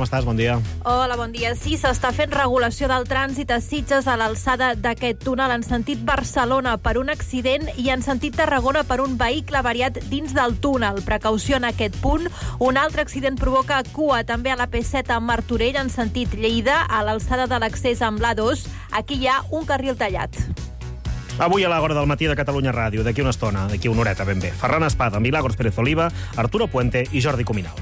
Speaker 1: estàs? Bon dia.
Speaker 6: Hola, bon dia. Sí, s'està fent regulació del trànsit a Sitges a l'alçada d'aquest túnel en sentit Barcelona per un accident i en sentit Tarragona per un vehicle variat dins del túnel. Precaució en aquest punt. Un altre accident provoca cua també a la P7 a Martorell en sentit Lleida, a l'alçada de l'accés amb l'A2. Aquí hi ha un carril tallat.
Speaker 1: Avui a l'Hora del matí de Catalunya Ràdio, d'aquí una estona, d'aquí una horeta ben bé. Ferran Espada, Milagros Pérez Oliva, Arturo Puente i Jordi Cuminal.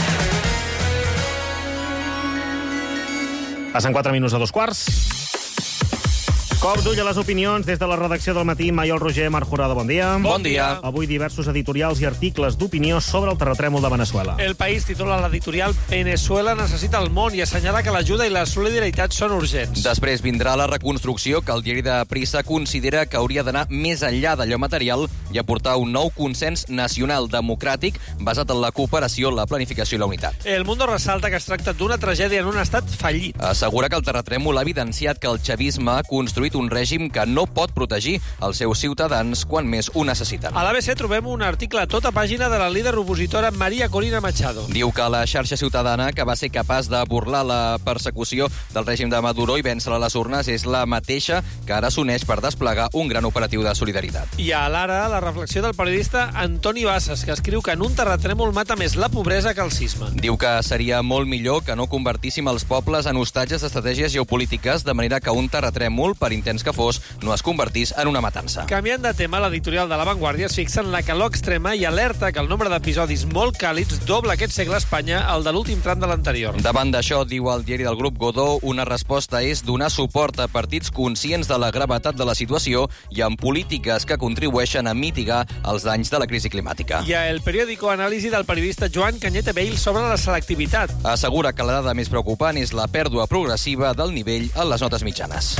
Speaker 1: Passen 4 minuts a 2:15. Cop d'ull a les opinions des de la redacció del matí. Maiol Roger, Marc Jurado, bon dia.
Speaker 21: Bon dia.
Speaker 1: Avui diversos editorials i articles d'opinió sobre el terratrèmol de Venezuela.
Speaker 21: El País titula l'editorial Venezuela necessita el món i assenyala que l'ajuda i la solidaritat són urgents.
Speaker 22: Després vindrà la reconstrucció que el diari de Prisa considera que hauria d'anar més enllà d'allò material i aportar un nou consens nacional democràtic basat en la cooperació, la planificació i la unitat.
Speaker 21: El Mundo ressalta que es tracta d'una tragèdia en un estat fallit.
Speaker 22: Assegura que el terratrèmol ha evidenciat que el chavisme ha construït un règim que no pot protegir els seus ciutadans quan més ho necessiten.
Speaker 21: A l'ABC trobem un article a tota pàgina de la líder opositora María Corina Machado.
Speaker 22: Diu que la xarxa ciutadana, que va ser capaç de burlar la persecució del règim de Maduro i vèncer a les urnes, és la mateixa que ara s'uneix per desplegar un gran operatiu de solidaritat.
Speaker 21: I a l'Ara, la reflexió del periodista Antoni Bassas, que escriu que en un terratrèmol mata més la pobresa que el sisme.
Speaker 22: Diu que seria molt millor que no convertíssim els pobles en hostatges d'estratègies geopolítiques, de manera que un terratrèmol, per intens que fos, no es convertís en una matança.
Speaker 21: Canviant de tema, l'editorial de La Vanguardia es fixa en la calor extrema i alerta que el nombre d'episodis molt càlids dobla aquest segle a Espanya el de l'últim tram de l'anterior.
Speaker 22: Davant d'això, diu el diari del grup Godó, una resposta és donar suport a partits conscients de la gravetat de la situació i amb polítiques que contribueixen a mitigar els danys de la crisi climàtica.
Speaker 21: I a El Periódico, anàlisi del periodista Joan Cañete Bale sobre la selectivitat.
Speaker 22: Assegura que la dada més preocupant és la pèrdua progressiva del nivell en les notes mitjanes.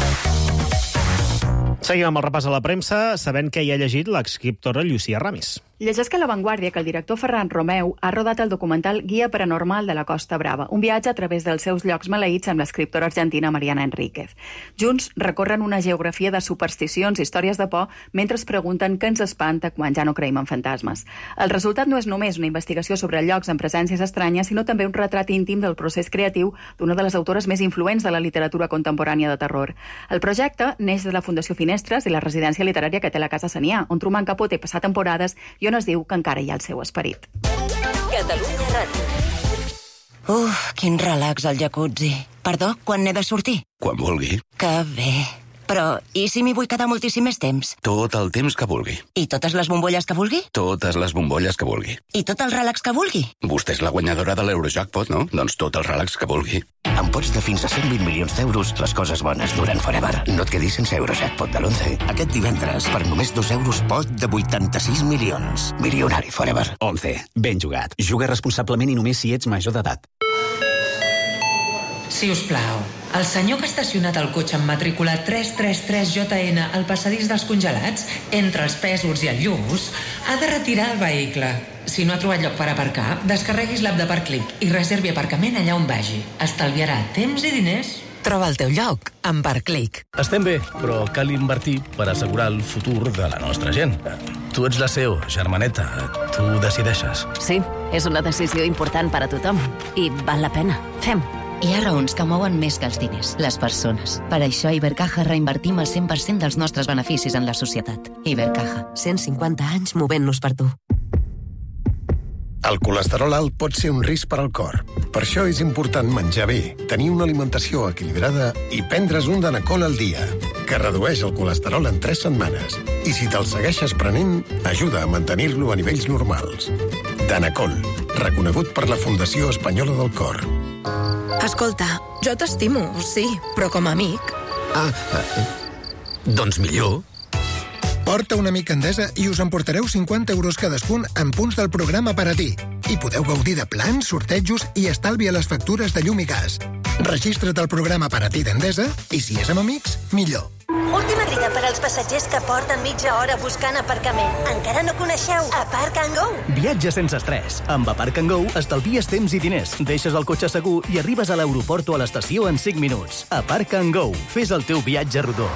Speaker 1: Seguim amb el repàs a la premsa, sabent què hi ha llegit l'exscriptora Llucia Ramis.
Speaker 23: Llegeix que a La Vanguardia que el director Ferran Romeu ha rodat el documental Guia Paranormal de la Costa Brava, un viatge a través dels seus llocs maleïts amb l'escriptora argentina Mariana Enríquez. Junts recorren una geografia de supersticions i històries de por mentre es pregunten què ens espanta quan ja no creiem en fantasmes. El resultat no és només una investigació sobre llocs amb presències estranyes, sinó també un retrat íntim del procés creatiu d'una de les autores més influents de la literatura contemporània de terror. El projecte neix de la Fundació Finestres i la residència literària que té la Casa Sanià, on Truman Capote passa temporades i on es diu que encara hi ha el seu esperit.
Speaker 24: Catalunya Ràdio. Quin relax al jacuzzi. Perdó, quan n'he de sortir?
Speaker 25: Quan vulgui.
Speaker 24: Que bé. Però, i si m'hi vull quedar moltíssim més temps?
Speaker 25: Tot el temps que vulgui.
Speaker 24: I totes les bombolles que vulgui?
Speaker 25: Totes les bombolles que vulgui.
Speaker 24: I tot el relax que vulgui?
Speaker 25: Vostè és la guanyadora de l'Eurojackpot, no? Doncs tot el relax que vulgui.
Speaker 27: Amb pots de fins a 120 milions d'euros, les coses bones duren forever. No et quedis sense Eurojackpot de l'11. Aquest divendres, per només 2 euros, pot de 86 milions. Milionari forever.
Speaker 28: 11. Ben jugat. Juga responsablement i només si ets major d'edat.
Speaker 29: Si us plau, el senyor que ha estacionat el cotxe amb matrícula 333JN al passadís dels congelats, entre els Pèsols i el Lluç, ha de retirar el vehicle. Si no ha trobat lloc per aparcar, descarreguis l'app de Parclic i reservi aparcament allà on vagi. Estalviarà temps i diners. Troba el teu lloc amb Parclic.
Speaker 30: Estem bé, però cal invertir per assegurar el futur de la nostra gent. Tu ets la CEO, germaneta. Tu decideixes.
Speaker 31: Sí, és una decisió important per a tothom. I val la pena. Fem.
Speaker 32: Hi ha raons que mouen més que els diners, les persones. Per això a Ibercaja reinvertim el 100% dels nostres beneficis en la societat. Ibercaja.
Speaker 31: 150 anys movent-nos per tu.
Speaker 33: El colesterol alt pot ser un risc per al cor. Per això és important menjar bé, tenir una alimentació equilibrada i prendre's un Danacol al dia, que redueix el colesterol en 3 setmanes. I si te'l segueixes prenent, ajuda a mantenir-lo a nivells normals. Danacol, reconegut per la Fundació Espanyola del Cor.
Speaker 31: Escolta, jo t'estimo, sí, però com a amic.
Speaker 28: Doncs millor.
Speaker 33: Porta una mica Endesa i us emportareu 50 euros cadascun en punts del programa per a ti. I podeu gaudir de plans, sortejos i estalvi a les factures de llum i gas. Registra't al programa per a ti d'Endesa i si és amb amics, millor.
Speaker 34: Última crida per als passatgers que porten mitja hora buscant aparcament. Encara no coneixeu Apark & Go?
Speaker 28: Viatge sense estrès. Amb Apark & Go estalvies temps i diners, deixes el cotxe segur i arribes a l'aeroport o a l'estació en 5 minuts. Apark & Go. Fes el teu viatge rodó.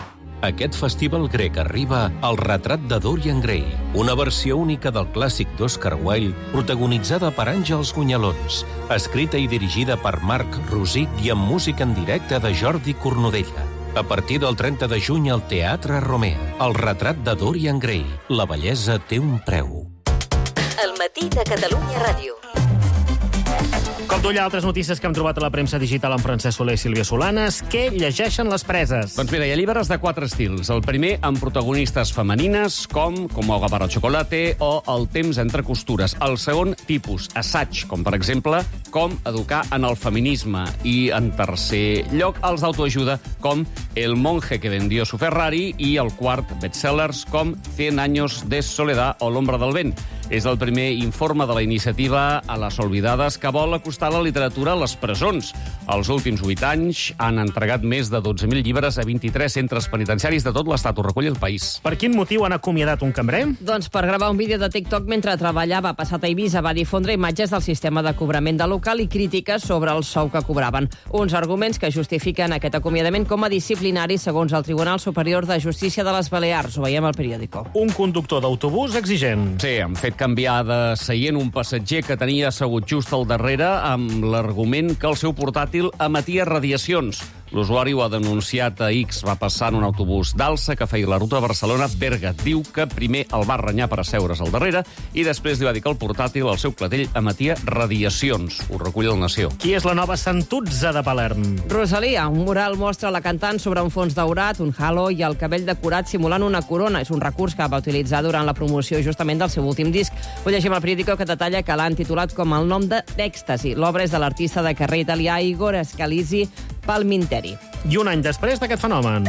Speaker 2: Aquest festival grec arriba al retrat de Dorian Gray, una versió única del clàssic d'Oscar Wilde, protagonitzada per Àngels Gunyalons, escrita i dirigida per Marc Rosic i amb música en directe de Jordi Cornudella. A partir del 30 de juny al Teatre Romea, el retrat de Dorian Gray. La bellesa té un preu.
Speaker 31: El matí de Catalunya Ràdio.
Speaker 1: Cop d'ull a altres notícies que hem trobat a la premsa digital amb Francesc Soler i Sílvia Solanes. Què llegeixen les preses?
Speaker 3: Doncs mira, hi ha llibres de 4 estils. El primer amb protagonistes femenines, com Agua para chocolate o El temps entre costures. El segon tipus, assaig, com per exemple, com educar en el feminisme. I en tercer lloc, els d'autoajuda, com El monje que vendió su Ferrari, i el quart, bestsellers, com 100 años de soledad o L'ombra del vent. És el primer informe de la iniciativa A les Olvidades, que vol acostar la literatura a les presons. Els últims 8 anys han entregat més de 12.000 llibres a 23 centres penitenciaris de tot l'estat. Ho recull El País.
Speaker 1: Per quin motiu han acomiadat un cambrer?
Speaker 7: Doncs per gravar un vídeo de TikTok mentre treballava passat a Eivissa. Va difondre imatges del sistema de cobrament del local i crítiques sobre el sou que cobraven. Uns arguments que justifiquen aquest acomiadament com a disciplinari segons el Tribunal Superior de Justícia de les Balears. Ho veiem al periòdico.
Speaker 1: Un conductor d'autobús exigent.
Speaker 3: Sí, han fet canviar de seient un passatger que tenia assegut just al darrere amb l'argument que el seu portàtil emetia radiacions. L'usuari ho ha denunciat a X. Va passar en un autobús d'alça que feia la ruta Barcelona-Berga. Diu que primer el va renyar per asseure's al darrere i després li va dir que el portàtil, el seu clatell, emetia radiacions. Ho recull El Nació.
Speaker 1: Qui és la nova Santuzza de Palerm?
Speaker 7: Rosalia. Un mural mostra la cantant sobre un fons daurat, un halo i el cabell decorat simulant una corona. És un recurs que va utilitzar durant la promoció justament del seu últim disc. Ho llegim al periòdico, que detalla que l'han titulat com el nom d'Èxtasi. L'obra és de l'artista de carrer italià Igor Scalisi Palminteri.
Speaker 1: I un any després d'aquest fenomen.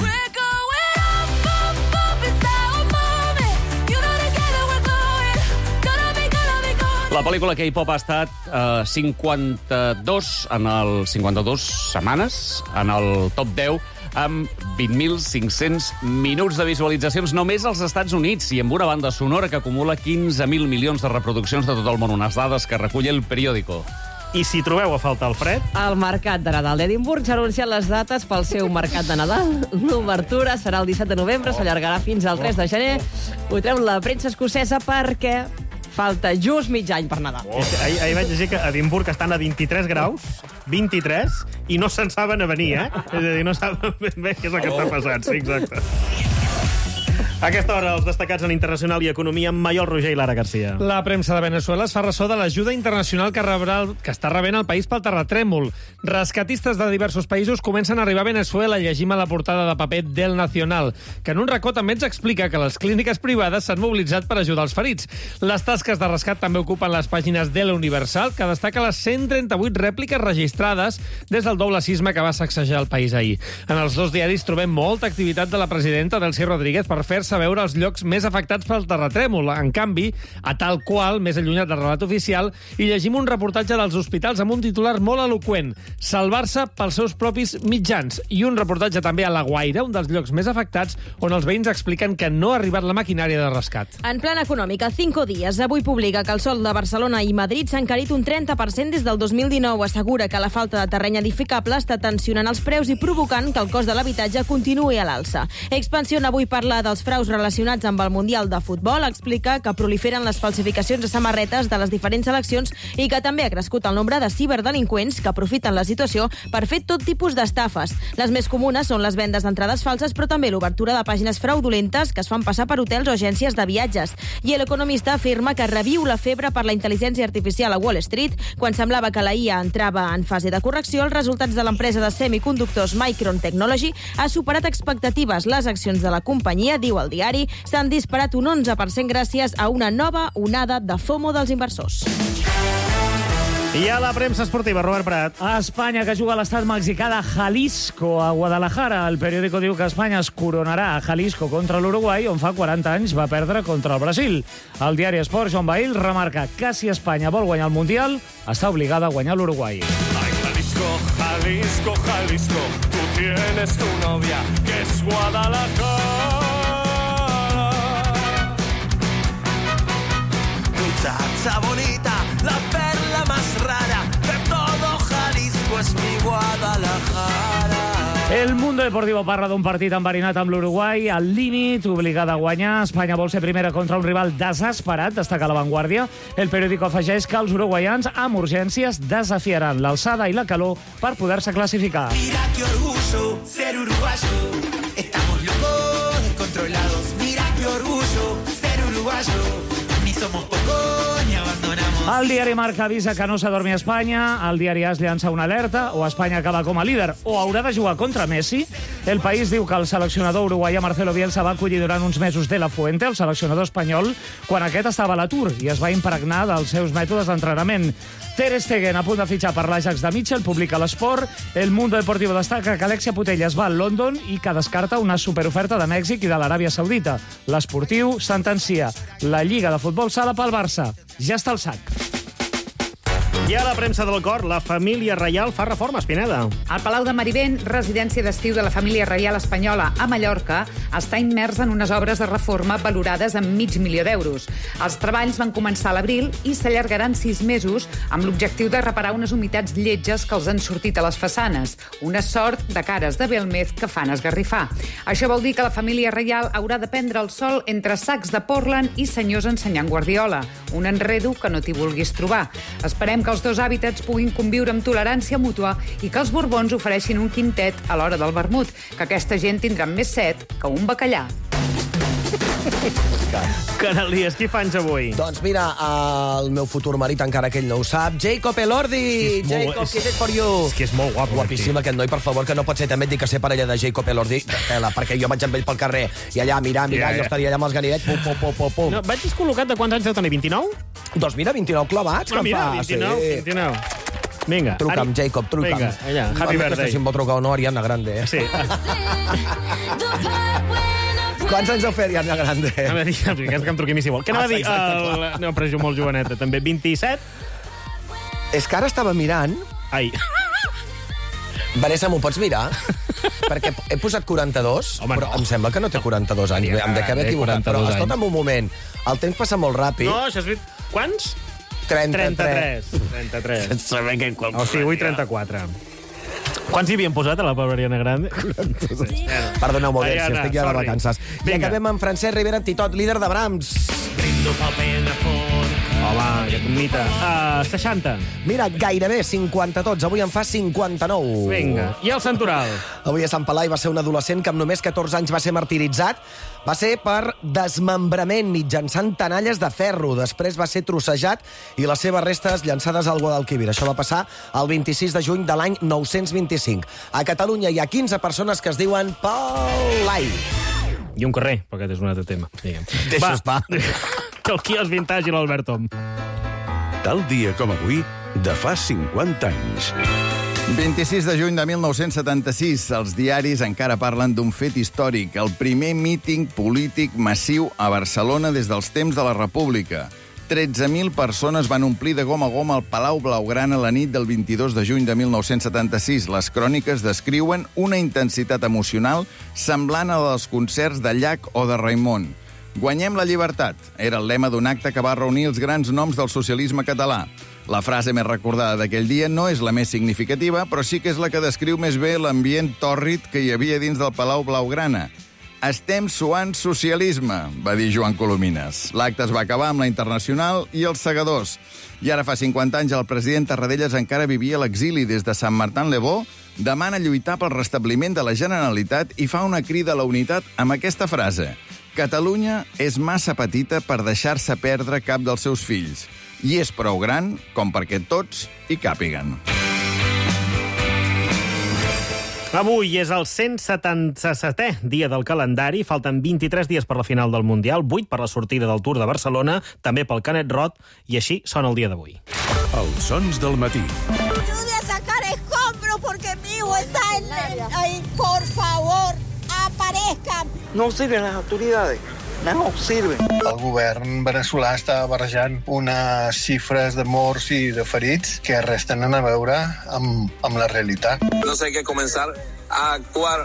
Speaker 1: La pel·lícula K-pop ha estat 52 setmanes en el top 10 amb 20.500 minuts de visualitzacions només als Estats Units i amb una banda sonora que acumula 15.000 milions de reproduccions de tot el món. Unes dades que recull El Periódico. I si trobeu a faltar el fred?
Speaker 7: El Mercat de Nadal d'Edimburg s'ha anunciat les dates pel seu Mercat de Nadal. L'obertura serà el 17 de novembre, s'allargarà fins al 3 de gener. Ho treu la premsa escocesa perquè falta just mig any per Nadal.
Speaker 1: Ahir vaig llegir que a Edimburg estan a 23 graus, 23, i no se'n saben a venir, eh? És a dir, no saben ben bé què és el que està passant. Sí, exacte. A aquesta hora, els destacats en internacional i economia amb Maiol Roger i Lara Garcia.
Speaker 21: La premsa de Venezuela es fa ressò de l'ajuda internacional que està rebent el país pel terratrèmol. Rescatistes de diversos països comencen a arribar a Venezuela. Llegim a la portada de paper del Nacional, que en un racó també ens explica que les clíniques privades s'han mobilitzat per ajudar els ferits. Les tasques de rescat també ocupen les pàgines de l'Universal, que destaca les 138 rèpliques registrades des del doble sisme que va sacsejar el país ahir. En els dos diaris trobem molta activitat de la presidenta Delcy Rodríguez per fer-se veure els llocs més afectats pel terratrèmol. En canvi, a tal qual, més allunyat del relat oficial, hi llegim un reportatge dels hospitals amb un titular molt eloqüent: salvar-se pels seus propis mitjans. I un reportatge també a La Guaira, un dels llocs més afectats, on els veïns expliquen que no ha arribat la maquinària de rescat.
Speaker 7: En plan econòmic, a 5 dies, avui publica que el sòl de Barcelona i Madrid s'ha encarit un 30% des del 2019. Assegura que la falta de terreny edificable està tensionant els preus i provocant que el cost de l'habitatge continuï a l'alça. Expansión avui parla dels fraus relacionats amb el Mundial de Futbol. Explica que proliferen les falsificacions de samarretes de les diferents seleccions i que també ha crescut el nombre de ciberdelinqüents que aprofiten la situació per fer tot tipus d'estafes. Les més comunes són les vendes d'entrades falses, però també l'obertura de pàgines fraudulentes que es fan passar per hotels o agències de viatges. I l'economista afirma que reviu la febre per la intel·ligència artificial a Wall Street. Quan semblava que la IA entrava en fase de correcció, els resultats de l'empresa de semiconductors Micron Technology ha superat expectatives. Les accions de la companyia, diu el diari, s'han disparat un 11% gràcies a una nova onada de FOMO dels inversors.
Speaker 1: I a la premsa esportiva, Robert Prat.
Speaker 4: A Espanya, que juga a l'estat mexicà de Jalisco, a Guadalajara. El periòdico diu que Espanya es coronarà a Jalisco contra l'Uruguai, on fa 40 anys va perdre contra el Brasil. El diari Esport, Joan Bahil, remarca que si Espanya vol guanyar el Mundial, està obligada a guanyar l'Uruguai.
Speaker 8: Ay, Jalisco, Jalisco, Jalisco, tú tienes tu novia, que es Guadalajara. Muchacha bonita, la perla más rara de todo Jalisco es mi Guadalajara.
Speaker 4: El Mundo Deportivo parla d'un partit enverinat amb l'Uruguai al límit, obligada a guanyar. Espanya vol ser primera contra un rival desesperat, destaca La Vanguardia. El periòdico afegeix que els uruguaians, amb urgències, desafiaran l'alçada i la calor per poder-se classificar.
Speaker 5: Mira qué orgullo ser uruguayo. Estamos locos, descontrolados. Mira qué orgullo ser uruguayo. Ni somos pocos ni abandonamos.
Speaker 4: El diari Marca avisa que no s'adormi a Espanya, el diari AS llança una alerta, o Espanya acaba com a líder, o haurà de jugar contra Messi. El País diu que el seleccionador uruguaià Marcelo Bielsa va acollir durant uns mesos De La Fuente, el seleccionador espanyol, quan aquest estava a l'atur i es va impregnar dels seus mètodes d'entrenament. Ter Stegen, a punt de fitxar per l'Ajax de Mitchell, publica l'Esport. El Mundo Deportivo destaca que Alexia Putellas va a London i que descarta una superoferta de Mèxic i de l'Aràbia Saudita. L'Esportiu sentencia la Lliga de Futbol Sala pel Barça. Ja està al sac.
Speaker 1: I a la premsa del cor, la família reial fa reformes, Pineda.
Speaker 9: El Palau de Marivent, residència d'estiu de la família reial espanyola a Mallorca, està immers en unes obres de reforma valorades en $500.000 d'euros. Els treballs van començar a l'abril i s'allargaran 6 mesos amb l'objectiu de reparar unes humitats lletges que els han sortit a les façanes. Una sort de cares de Belmez que fan esgarrifar. Això vol dir que la família reial haurà de prendre el sol entre sacs de Portland i senyors ensenyant Guardiola. Un enredo que no t'hi vulguis trobar. Esperem que els dos hàbitats puguin conviure amb tolerància mútua i que els Borbons ofereixin un quintet a l'hora del vermut, que aquesta gent tindrà més set que un bacallà.
Speaker 1: Canalies, qui fans avui?
Speaker 10: Doncs mira, el meu futur marit, encara que ell no ho sap, Jacob Elordi. Jacob, kiss it for you.
Speaker 1: És que és molt guapo.
Speaker 10: Guapíssim aquest noi, per favor, que no pot ser, també et dic que ser parella de Jacob Elordi, perquè jo vaig amb ell pel carrer i allà, mirar, jo estaria allà amb els ganivets, pum.
Speaker 1: No, vaig descol·locat de quants anys deu tenir, 29?
Speaker 10: Doncs mira, 29 clavats, que em fa.
Speaker 1: 29. Vinga.
Speaker 10: Truca'm, Jacob, truca'm.
Speaker 1: Vinga, allà, happy birthday.
Speaker 10: Si em vol trucar o no, Ariana Grande, eh?
Speaker 1: Sí.
Speaker 10: Quants anys deu fer Ariana Grande?
Speaker 1: A veure, que em truqui més igual. Què anava a dir? No, però jo molt joveneta, també. 27?
Speaker 10: És que ara estava mirant...
Speaker 1: Ai.
Speaker 10: Vanessa, m'ho pots mirar? Perquè he posat 42, home, però em sembla que no té 42 anys. Em dec haver equivocat, però escolta'm un moment. El temps passa molt ràpid.
Speaker 1: No, això és veritat. Quants?
Speaker 10: 33.
Speaker 1: Sabem que o sigui, avui 34. Quants hi havien posat a la pobra Ariana Grande?
Speaker 10: Perdoneu molt, si estic ja de vacances. I acabem amb Francesc Rivera Titot, líder de Brahms.
Speaker 8: Brindo papel de forca.
Speaker 1: Hola, que mita. 60.
Speaker 10: Mira, gairebé 50 tots. Avui en fa 59.
Speaker 1: Vinga. I el Santoral?
Speaker 10: Avui a Sant Pelai va ser un adolescent que amb només 14 anys va ser martiritzat. Va ser per desmembrament mitjançant tenalles de ferro. Després va ser trossejat i les seves restes llançades al Guadalquivir. Això va passar el 26 de juny de l'any 925. A Catalunya hi ha 15 persones que es diuen Pelai.
Speaker 1: I un carrer, perquè aquest és un altre tema.
Speaker 10: Deixa estar.
Speaker 1: El Quios Vintage i l'Albert Tom.
Speaker 11: Tal dia com avui, de fa 50 anys.
Speaker 12: 26 de juny de 1976, els diaris encara parlen d'un fet històric, el primer míting polític massiu a Barcelona des dels temps de la República. 13.000 persones van omplir de gom a gom el Palau Blaugrana la nit del 22 de juny de 1976. Les cròniques descriuen una intensitat emocional semblant a la dels concerts de Llach o de Raimon. Guanyem la llibertat era el lema d'un acte que va reunir els grans noms del socialisme català. La frase més recordada d'aquell dia no és la més significativa, però sí que és la que descriu més bé l'ambient tòrrid que hi havia dins del Palau Blaugrana. Estem suant socialisme, va dir Joan Colomines. L'acte es va acabar amb la Internacional i els segadors. I ara fa 50 anys el president Tarradellas encara vivia a l'exili des de Sant Martin-le-Beau, demana lluitar pel restabliment de la Generalitat i fa una crida a la unitat amb aquesta frase: Catalunya és massa petita per deixar-se perdre cap dels seus fills i és prou gran com perquè tots hi càpiguen.
Speaker 1: Avui és el 177è dia del calendari. Falten 23 dies per la final del Mundial, 8 per la sortida del Tour de Barcelona, també pel Canet Roth, i així sona el dia d'avui.
Speaker 11: Els sons del matí.
Speaker 13: Ayude a sacar escombros porque mi hijo está ahí. Por favor, aparezcan.
Speaker 14: No sirven las autoridades. No sirven.
Speaker 15: El govern veneçolà està barrejant unes xifres de morts i de ferits que res tenen a veure amb la realitat.
Speaker 16: No sé, hay que comenzar a actuar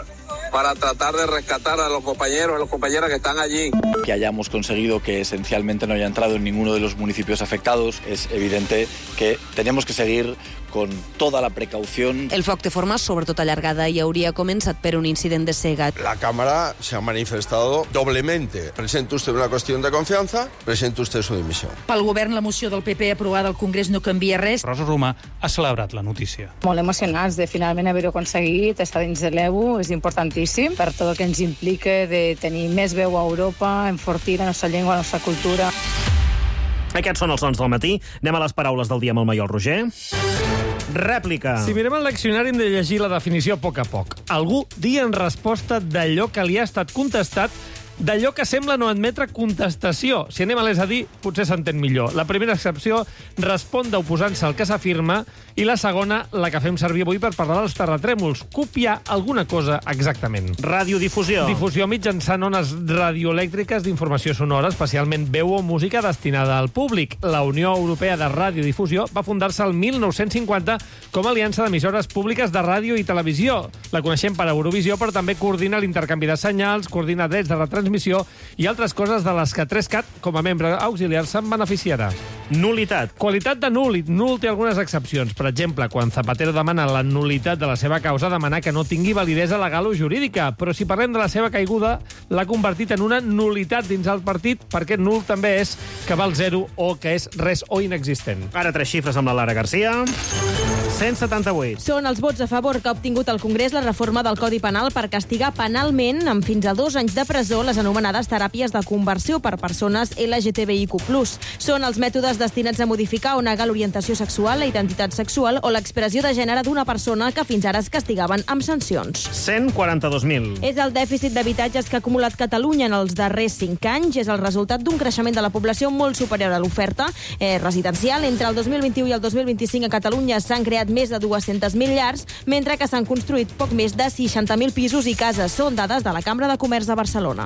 Speaker 14: para tratar de rescatar a los compañeros y las compañeras que están allí.
Speaker 6: Que hayamos conseguido que esencialmente no haya entrado en ninguno de los municipios afectados, es evidente que tenemos que seguir con toda la precaución.
Speaker 16: El foc té forma sobretot allargada i hauria començat per un incident de cega.
Speaker 17: La Cámara se ha manifestado doblemente. Presenta usted una cuestión de confianza, presenta usted su dimisión.
Speaker 18: Pel govern, la moció del PP aprovada al Congrés no canvia res.
Speaker 19: Rosa Romà ha celebrat la notícia.
Speaker 20: Molt emocionats de finalment haver-ho aconseguit, estar dins de l'EBU, és importantíssim per tot el que ens implica de tenir més veu a Europa, enfortir la nostra llengua, la nostra cultura.
Speaker 1: Aquests són els sons del matí. Anem a les paraules del dia amb el Maiol Roger. Rèplica.
Speaker 21: Si mirem el leccionari hem de llegir la definició a poc. Algú dir en resposta d'allò que li ha estat contestat, d'allò que sembla no admetre contestació. Si anem a l'és a dir, potser s'entén millor. La primera excepció respon d'oposant-se al que s'afirma i la segona, la que fem servir avui per parlar dels terratrèmols. Copiar alguna cosa exactament.
Speaker 1: Radiodifusió.
Speaker 21: Difusió mitjançant ones radioelèctriques d'informació sonora, especialment veu o música destinada al públic. La Unió Europea de Radiodifusió va fundar-se el 1950 com a aliança d'emissores públiques de ràdio i televisió. La coneixem per Eurovisió, però també coordina l'intercanvi de senyals, coordina drets de retransmissió i altres coses de les que 3CAT, com a membre auxiliar, se'n beneficiarà.
Speaker 1: Nulitat.
Speaker 21: Qualitat de nul. Nul té algunes excepcions. Per exemple, quan Zapatero demana la nulitat de la seva causa, demanar que no tingui validesa legal o jurídica. Però si parlem de la seva caiguda, l'ha convertit en una nulitat dins el partit, perquè nul també és que val zero o que és res o inexistent.
Speaker 1: Ara 3 xifres amb la Lara Garcia. 178.
Speaker 7: Són els vots a favor que ha obtingut el Congrés la reforma del Codi Penal per castigar penalment amb fins a 2 anys de presó les anomenades teràpies de conversió per persones LGTBIQ+. Són els mètodes destinats a modificar o negar l'orientació sexual, la identitat sexual o l'expressió de gènere d'una persona que fins ara es castigaven amb sancions.
Speaker 1: 142.000.
Speaker 7: És el dèficit d'habitatges que ha acumulat Catalunya en els darrers 5 anys. És el resultat d'un creixement de la població molt superior a l'oferta residencial. Entre el 2021 i el 2025 a Catalunya s'han creat més de 200.000 llars, mentre que s'han construït poc més de 60.000 pisos i cases. Són dades de la Cambra de Comerç de Barcelona.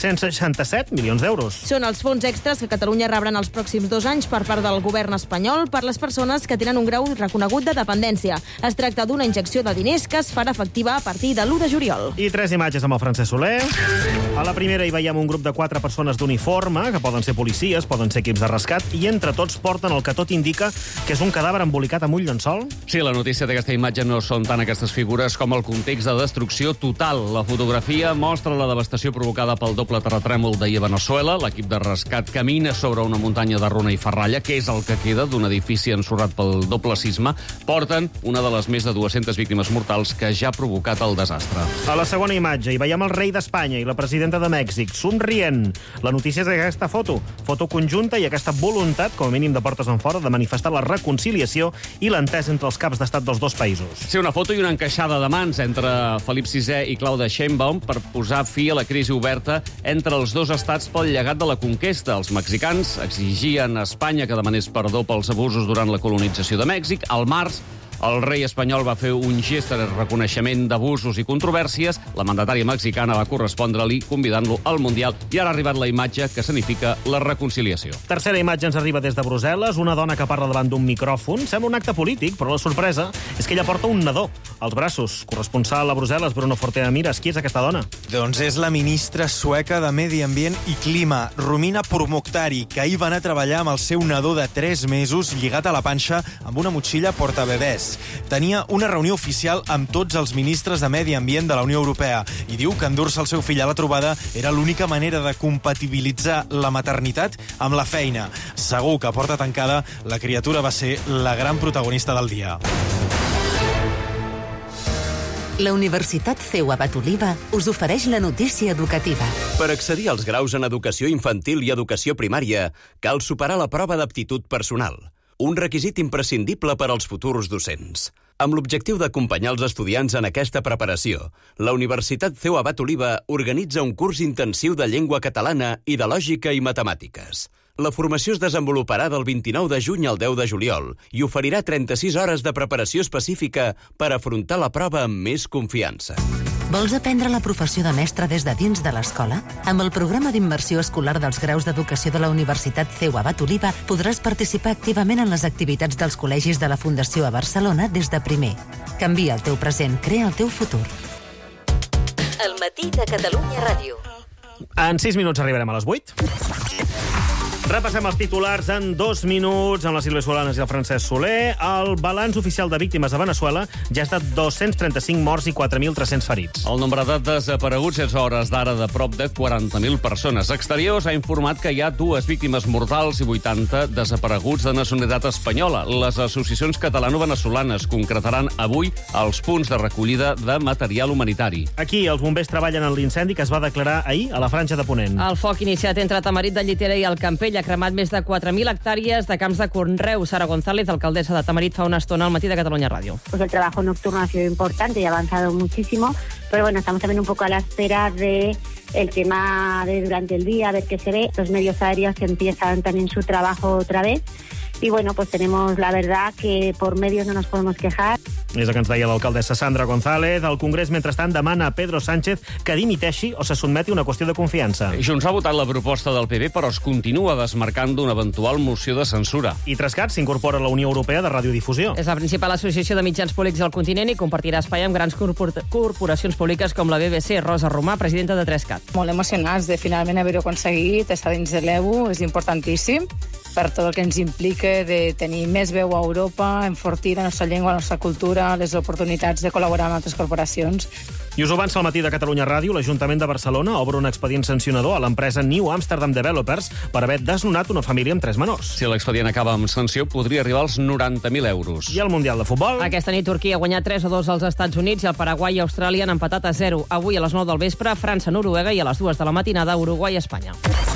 Speaker 1: 567 milions d'euros.
Speaker 7: Són els fons extras que Catalunya rebrà en els pròxims 2 anys per part del govern espanyol per les persones que tenen un grau reconegut de dependència. Es tracta d'una injecció de diners que es farà efectiva a partir de l'1 de juliol.
Speaker 1: I 3 imatges amb el Francesc Soler. A la primera hi veiem un grup de 4 persones d'uniforme, que poden ser policies, poden ser equips de rescat, i entre tots porten el que tot indica que és un cadàver embolicat amb un llençol.
Speaker 3: Sí, la notícia d'aquesta imatge no són tant aquestes figures com el context de destrucció total. La fotografia mostra la devastació provocada pel doble terratrèmol d'ahir a Veneçuela. L'equip de rescat camina sobre una muntanya de runa i ferralla, que és el que queda d'un edifici ensorrat pel doble sisme. Porten una de les més de 200 víctimes mortals que ja ha provocat el desastre.
Speaker 1: A la segona imatge hi veiem el rei d'Espanya i la presidenta de Mèxic, somrient. La notícia és aquesta foto conjunta i aquesta voluntat, com a mínim de portes enfora, de manifestar la reconciliació i l'entesa entre els caps d'estat dels dos països.
Speaker 3: Sí, una foto i una encaixada de mans entre Felip VI i Claudia Sheinbaum per posar fi a la crisi oberta entre els dos estats pel llegat de la conquesta. Els mexicans exigien a Espanya que demanés perdó pels abusos durant la colonització de Mèxic. Al març, el rei espanyol va fer un gest de reconeixement d'abusos i controvèrsies. La mandatària mexicana va correspondre-li convidant-lo al Mundial i ara ha arribat la imatge que significa la reconciliació.
Speaker 1: Tercera imatge ens arriba des de Brussel·les, una dona que parla davant d'un micròfon. Sembla un acte polític, però la sorpresa és que ella porta un nadó als braços. Corresponsal a Brussel·les, Bruno Fortea-Mires. Qui és aquesta dona?
Speaker 22: Doncs és la ministra sueca de Medi Ambient i Clima, Romina Pourmokhtari, que ahir va anar a treballar amb el seu nadó de 3 mesos lligat a la panxa amb una motxilla portabebès. Tenia una reunió oficial amb tots els ministres de Medi Ambient de la Unió Europea i diu que endur-se el seu fill a la trobada era l'única manera de compatibilitzar la maternitat amb la feina. Segur que a porta tancada la criatura va ser la gran protagonista del dia.
Speaker 31: La Universitat CEU Abat Oliva us ofereix la notícia educativa.
Speaker 23: Per accedir als graus en educació infantil i educació primària, cal superar la prova d'aptitud personal, un requisit imprescindible per als futurs docents. Amb l'objectiu d'acompanyar els estudiants en aquesta preparació, la Universitat CEU Abat Oliva organitza un curs intensiu de llengua catalana i de lògica i matemàtiques. La formació es desenvoluparà del 29 de juny al 10 de juliol i oferirà 36 hores de preparació específica per afrontar la prova amb més confiança.
Speaker 31: Vols aprendre la professió de mestre des de dins de l'escola? Amb el programa d'immersió escolar dels graus d'educació de la Universitat CEU Abat Oliva podràs participar activament en les activitats dels col·legis de la Fundació a Barcelona des de primer. Canvia el teu present, crea el teu futur. El matí de Catalunya Ràdio.
Speaker 1: En 6 minuts arribarem a les 8. Repassem els titulars en 2 minuts amb la Sílvia Solanes i el Francesc Soler. El balanç oficial de víctimes a Veneçuela ja ha estat 235 morts i 4.300 ferits.
Speaker 3: El nombre de desapareguts és a hores d'ara de prop de 40.000 persones. Exteriors ha informat que hi ha 2 víctimes mortals i 80 desapareguts de nacionalitat espanyola. Les associacions catalano-venezolanes concretaran avui els punts de recollida de material humanitari.
Speaker 1: Aquí els bombers treballen en l'incendi que es va declarar ahir a la Franja de Ponent.
Speaker 2: El foc iniciat entre Tamarit de Llitera i el Campell ha cremat més de 4.000 hectàrees de camps de conreu. Sara González, alcaldessa de Tamarit, fa una estona al matí de Catalunya Ràdio.
Speaker 4: Pues el trabajo nocturno ha sido importante y ha avanzado muchísimo, pero bueno, estamos también un poco a la espera de el tema de durante el día, a ver qué se ve. Los medios aéreos empiezan también su trabajo otra vez. Y bueno, pues tenemos la verdad que por medios no nos podemos quejar.
Speaker 1: És el que ens deia l'alcaldessa Sandra González. El Congrés, mentrestant, demana a Pedro Sánchez que dimiteixi o se sotmeti a una qüestió de confiança.
Speaker 3: Junts ha votat la proposta del PP, però es continua desmarcant d'una eventual moció de censura.
Speaker 1: I Trascat s'incorpora a la Unió Europea de Radiodifusió.
Speaker 2: És la principal associació de mitjans públics del continent i compartirà espai amb grans corporacions públiques com la BBC. Rosa Romà, presidenta de Trascat.
Speaker 20: Molt emocionats de finalment haver-ho aconseguit, estar dins de l'EBU, és importantíssim per tot el que ens implica de tenir més veu a Europa, enfortir la nostra llengua, la nostra cultura, les oportunitats de col·laborar amb altres corporacions.
Speaker 1: I us ho avança al matí de Catalunya Ràdio. L'Ajuntament de Barcelona obre un expedient sancionador a l'empresa New Amsterdam Developers per haver desnonat una família amb 3 menors.
Speaker 3: Si l'expedient acaba amb sanció, podria arribar als 90.000 euros.
Speaker 1: I el Mundial de Futbol?
Speaker 2: Aquesta nit Turquia ha guanyat 3-2 als Estats Units i el Paraguai i Austràlia han empatat a 0. Avui a les 9 del vespre, França-Noruega i a les 2 de la matinada, Uruguai-Espanya.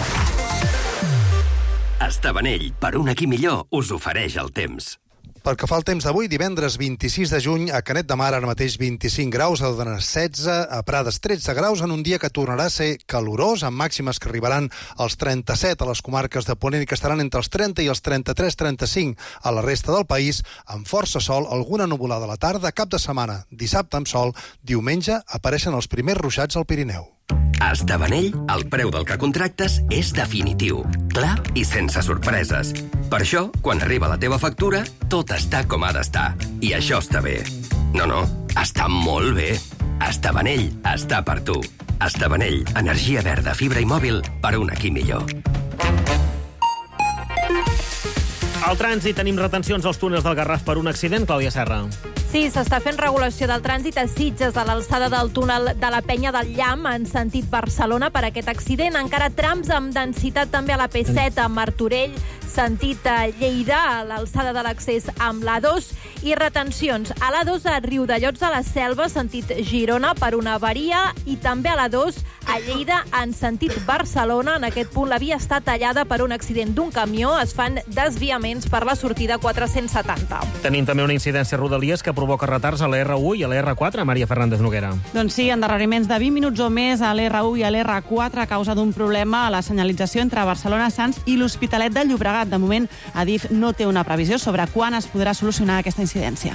Speaker 23: Estabanell, per un aquí millor, us ofereix el temps.
Speaker 5: Pel que fa al temps d'avui, divendres 26 de juny, a Canet de Mar, ara mateix 25 graus, a Odena 16, a Prades 13 graus, en un dia que tornarà a ser calorós, amb màximes que arribaran als 37 a les comarques de Ponent i que estaran entre els 30 i els 33-35 a la resta del país, amb força sol, alguna nuvolada a la tarda, cap de setmana, dissabte amb sol, diumenge apareixen els primers ruixats al Pirineu.
Speaker 23: A Estabanell, el preu del que contractes és definitiu, clar i sense sorpreses. Per això, quan arriba la teva factura, tot està com ha d'estar. I això està bé. No, està molt bé. Estabanell està per tu. Estabanell, energia verda, fibra i mòbil per un aquí millor.
Speaker 1: Al trànsit tenim retencions als túnels del Garraf per un accident, Clàudia Serra.
Speaker 9: Sí, s'està fent regulació del trànsit a Sitges, a l'alçada del túnel de la Penya del Llamp, en sentit Barcelona, per aquest accident. Encara trams amb densitat també a la P7, a Martorell, sentit Lleida, a l'alçada de l'accés amb l'A2, i retencions a l'A2 a Riudellots de la Selva, sentit Girona, per una avaria, i també a l'A2 a Lleida, en sentit Barcelona. En aquest punt la via està tallada per un accident d'un camió. Es fan desviaments per la sortida 470.
Speaker 1: Tenim també una incidència a Rodalies que provoca retards a la R1 i a la R4, Maria Fernández Noguera.
Speaker 24: Doncs sí, endarreriments de 20 minuts o més a l'R1 i a l'R4 a causa d'un problema a la senyalització entre Barcelona, Sants i l'Hospitalet de Llobregat. De moment, Adif no té una previsió sobre quan es podrà solucionar aquesta incidència.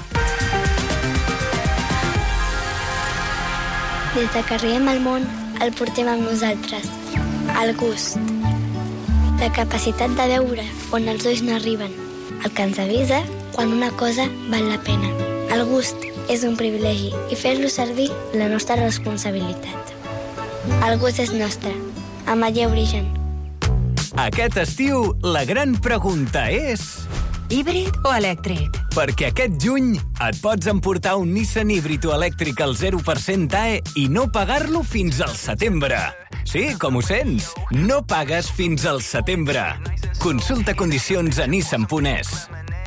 Speaker 25: Des que arribem al món, el portem amb nosaltres. El gust. La capacitat de veure on els ulls no arriben. El que ens avisa quan una cosa val la pena. El gust és un privilegi i fer-lo servir la nostra responsabilitat. El gust és nostre. Amaller Origen.
Speaker 26: Aquest estiu, la gran pregunta és...
Speaker 27: Híbrid o elèctric?
Speaker 26: Perquè aquest juny et pots emportar un Nissan híbrid o elèctric al 0% AE i no pagar-lo fins al setembre. Sí, com ho sents, no pagues fins al setembre. Consulta condicions a nissan.es.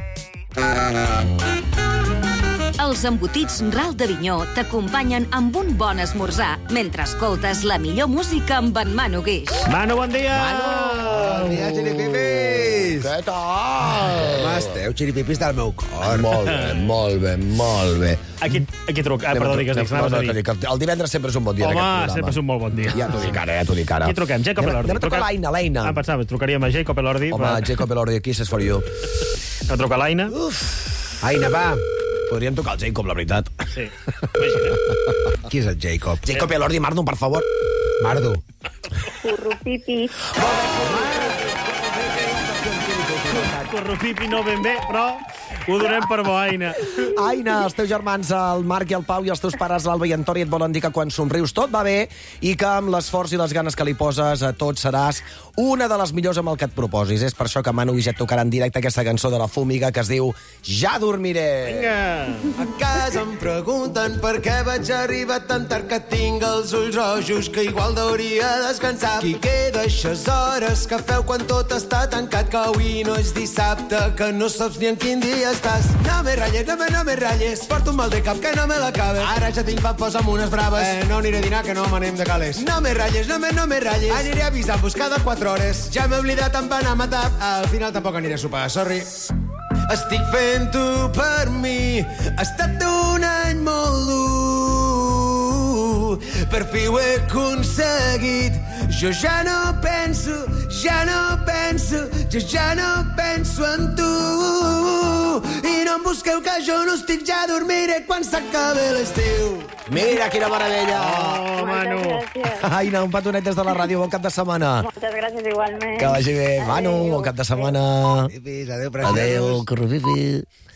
Speaker 31: Els embotits Ral d'Avinyó t'acompanyen amb un bon esmorzar mentre escoltes la millor música amb en Manu Guix.
Speaker 1: Manu, bon dia!
Speaker 28: Bon dia, xiripipis! Què tal? Com esteu, xiripipis del meu cor? Molt bé, molt bé, molt bé.
Speaker 1: Aquí truca. Perdó, digues.
Speaker 28: El divendres sempre és un bon dia.
Speaker 1: Home, sempre és un molt bon dia.
Speaker 28: Ja t'ho dic ara,
Speaker 1: Qui truquem? Jacob Elordi.
Speaker 28: Anem a trucar l'Aina.
Speaker 1: Pensava, trucaríem a Jacob Elordi.
Speaker 28: Home, Jacob Elordi, aquí és for you.
Speaker 1: No truca l'Aina.
Speaker 28: Aina, va. Podríem tocar el Jacob, la veritat.
Speaker 1: Sí.
Speaker 28: Qui és el Jacob? Jacob Elordi, Mardu, per favor. Mardu.
Speaker 4: Currupipi.
Speaker 1: Currupipi no ben bé, però Ho donem per bo, Aina.
Speaker 6: Aina, els teus germans, el Marc i el Pau, i els teus pares, l'Alba i en Tori, et volen dir que quan somrius tot va bé i que amb l'esforç i les ganes que li poses a tot seràs una de les millors amb el que et proposis. És per això que Manu i ja et tocarà en directe aquesta cançó de la Fúmiga que es diu Ja dormiré.
Speaker 1: Vinga.
Speaker 8: A casa em pregunten per què vaig arribar tan tard, que tinc els ulls rojos, que igual hauria descansat. Qui queda eixes hores que feu quan tot està tancat, que avui no és dissabte, que no saps ni en quin dia estàs. No me ratlles, no me ratlles, porto un mal de cap que no me l'acabes. Ara ja tinc fam, posa'm unes braves. No aniré a dinar, que no m'anem de cales. No me ratlles, no me ratlles, aniré a avisar-vos cada 4 hores. Ja m'he oblidat, em va anar a matar. Al final tampoc aniré a sopar, sorry. Estic fent-ho per mi, ha estat un any molt dur, per fi ho he aconseguit. Jo ja no penso en tu, i no em busqueu que jo no estic, ja dormiré quan s'acabi l'estiu.
Speaker 6: Mira quina meravella!
Speaker 1: Oh, Manu.
Speaker 6: Aina, un petonet des de la ràdio, bon cap de setmana.
Speaker 4: Moltes gràcies, igualment.
Speaker 6: Que vagi bé. Manu, bon cap de setmana.
Speaker 28: Adéu, president.
Speaker 6: Adéu, corrupipi.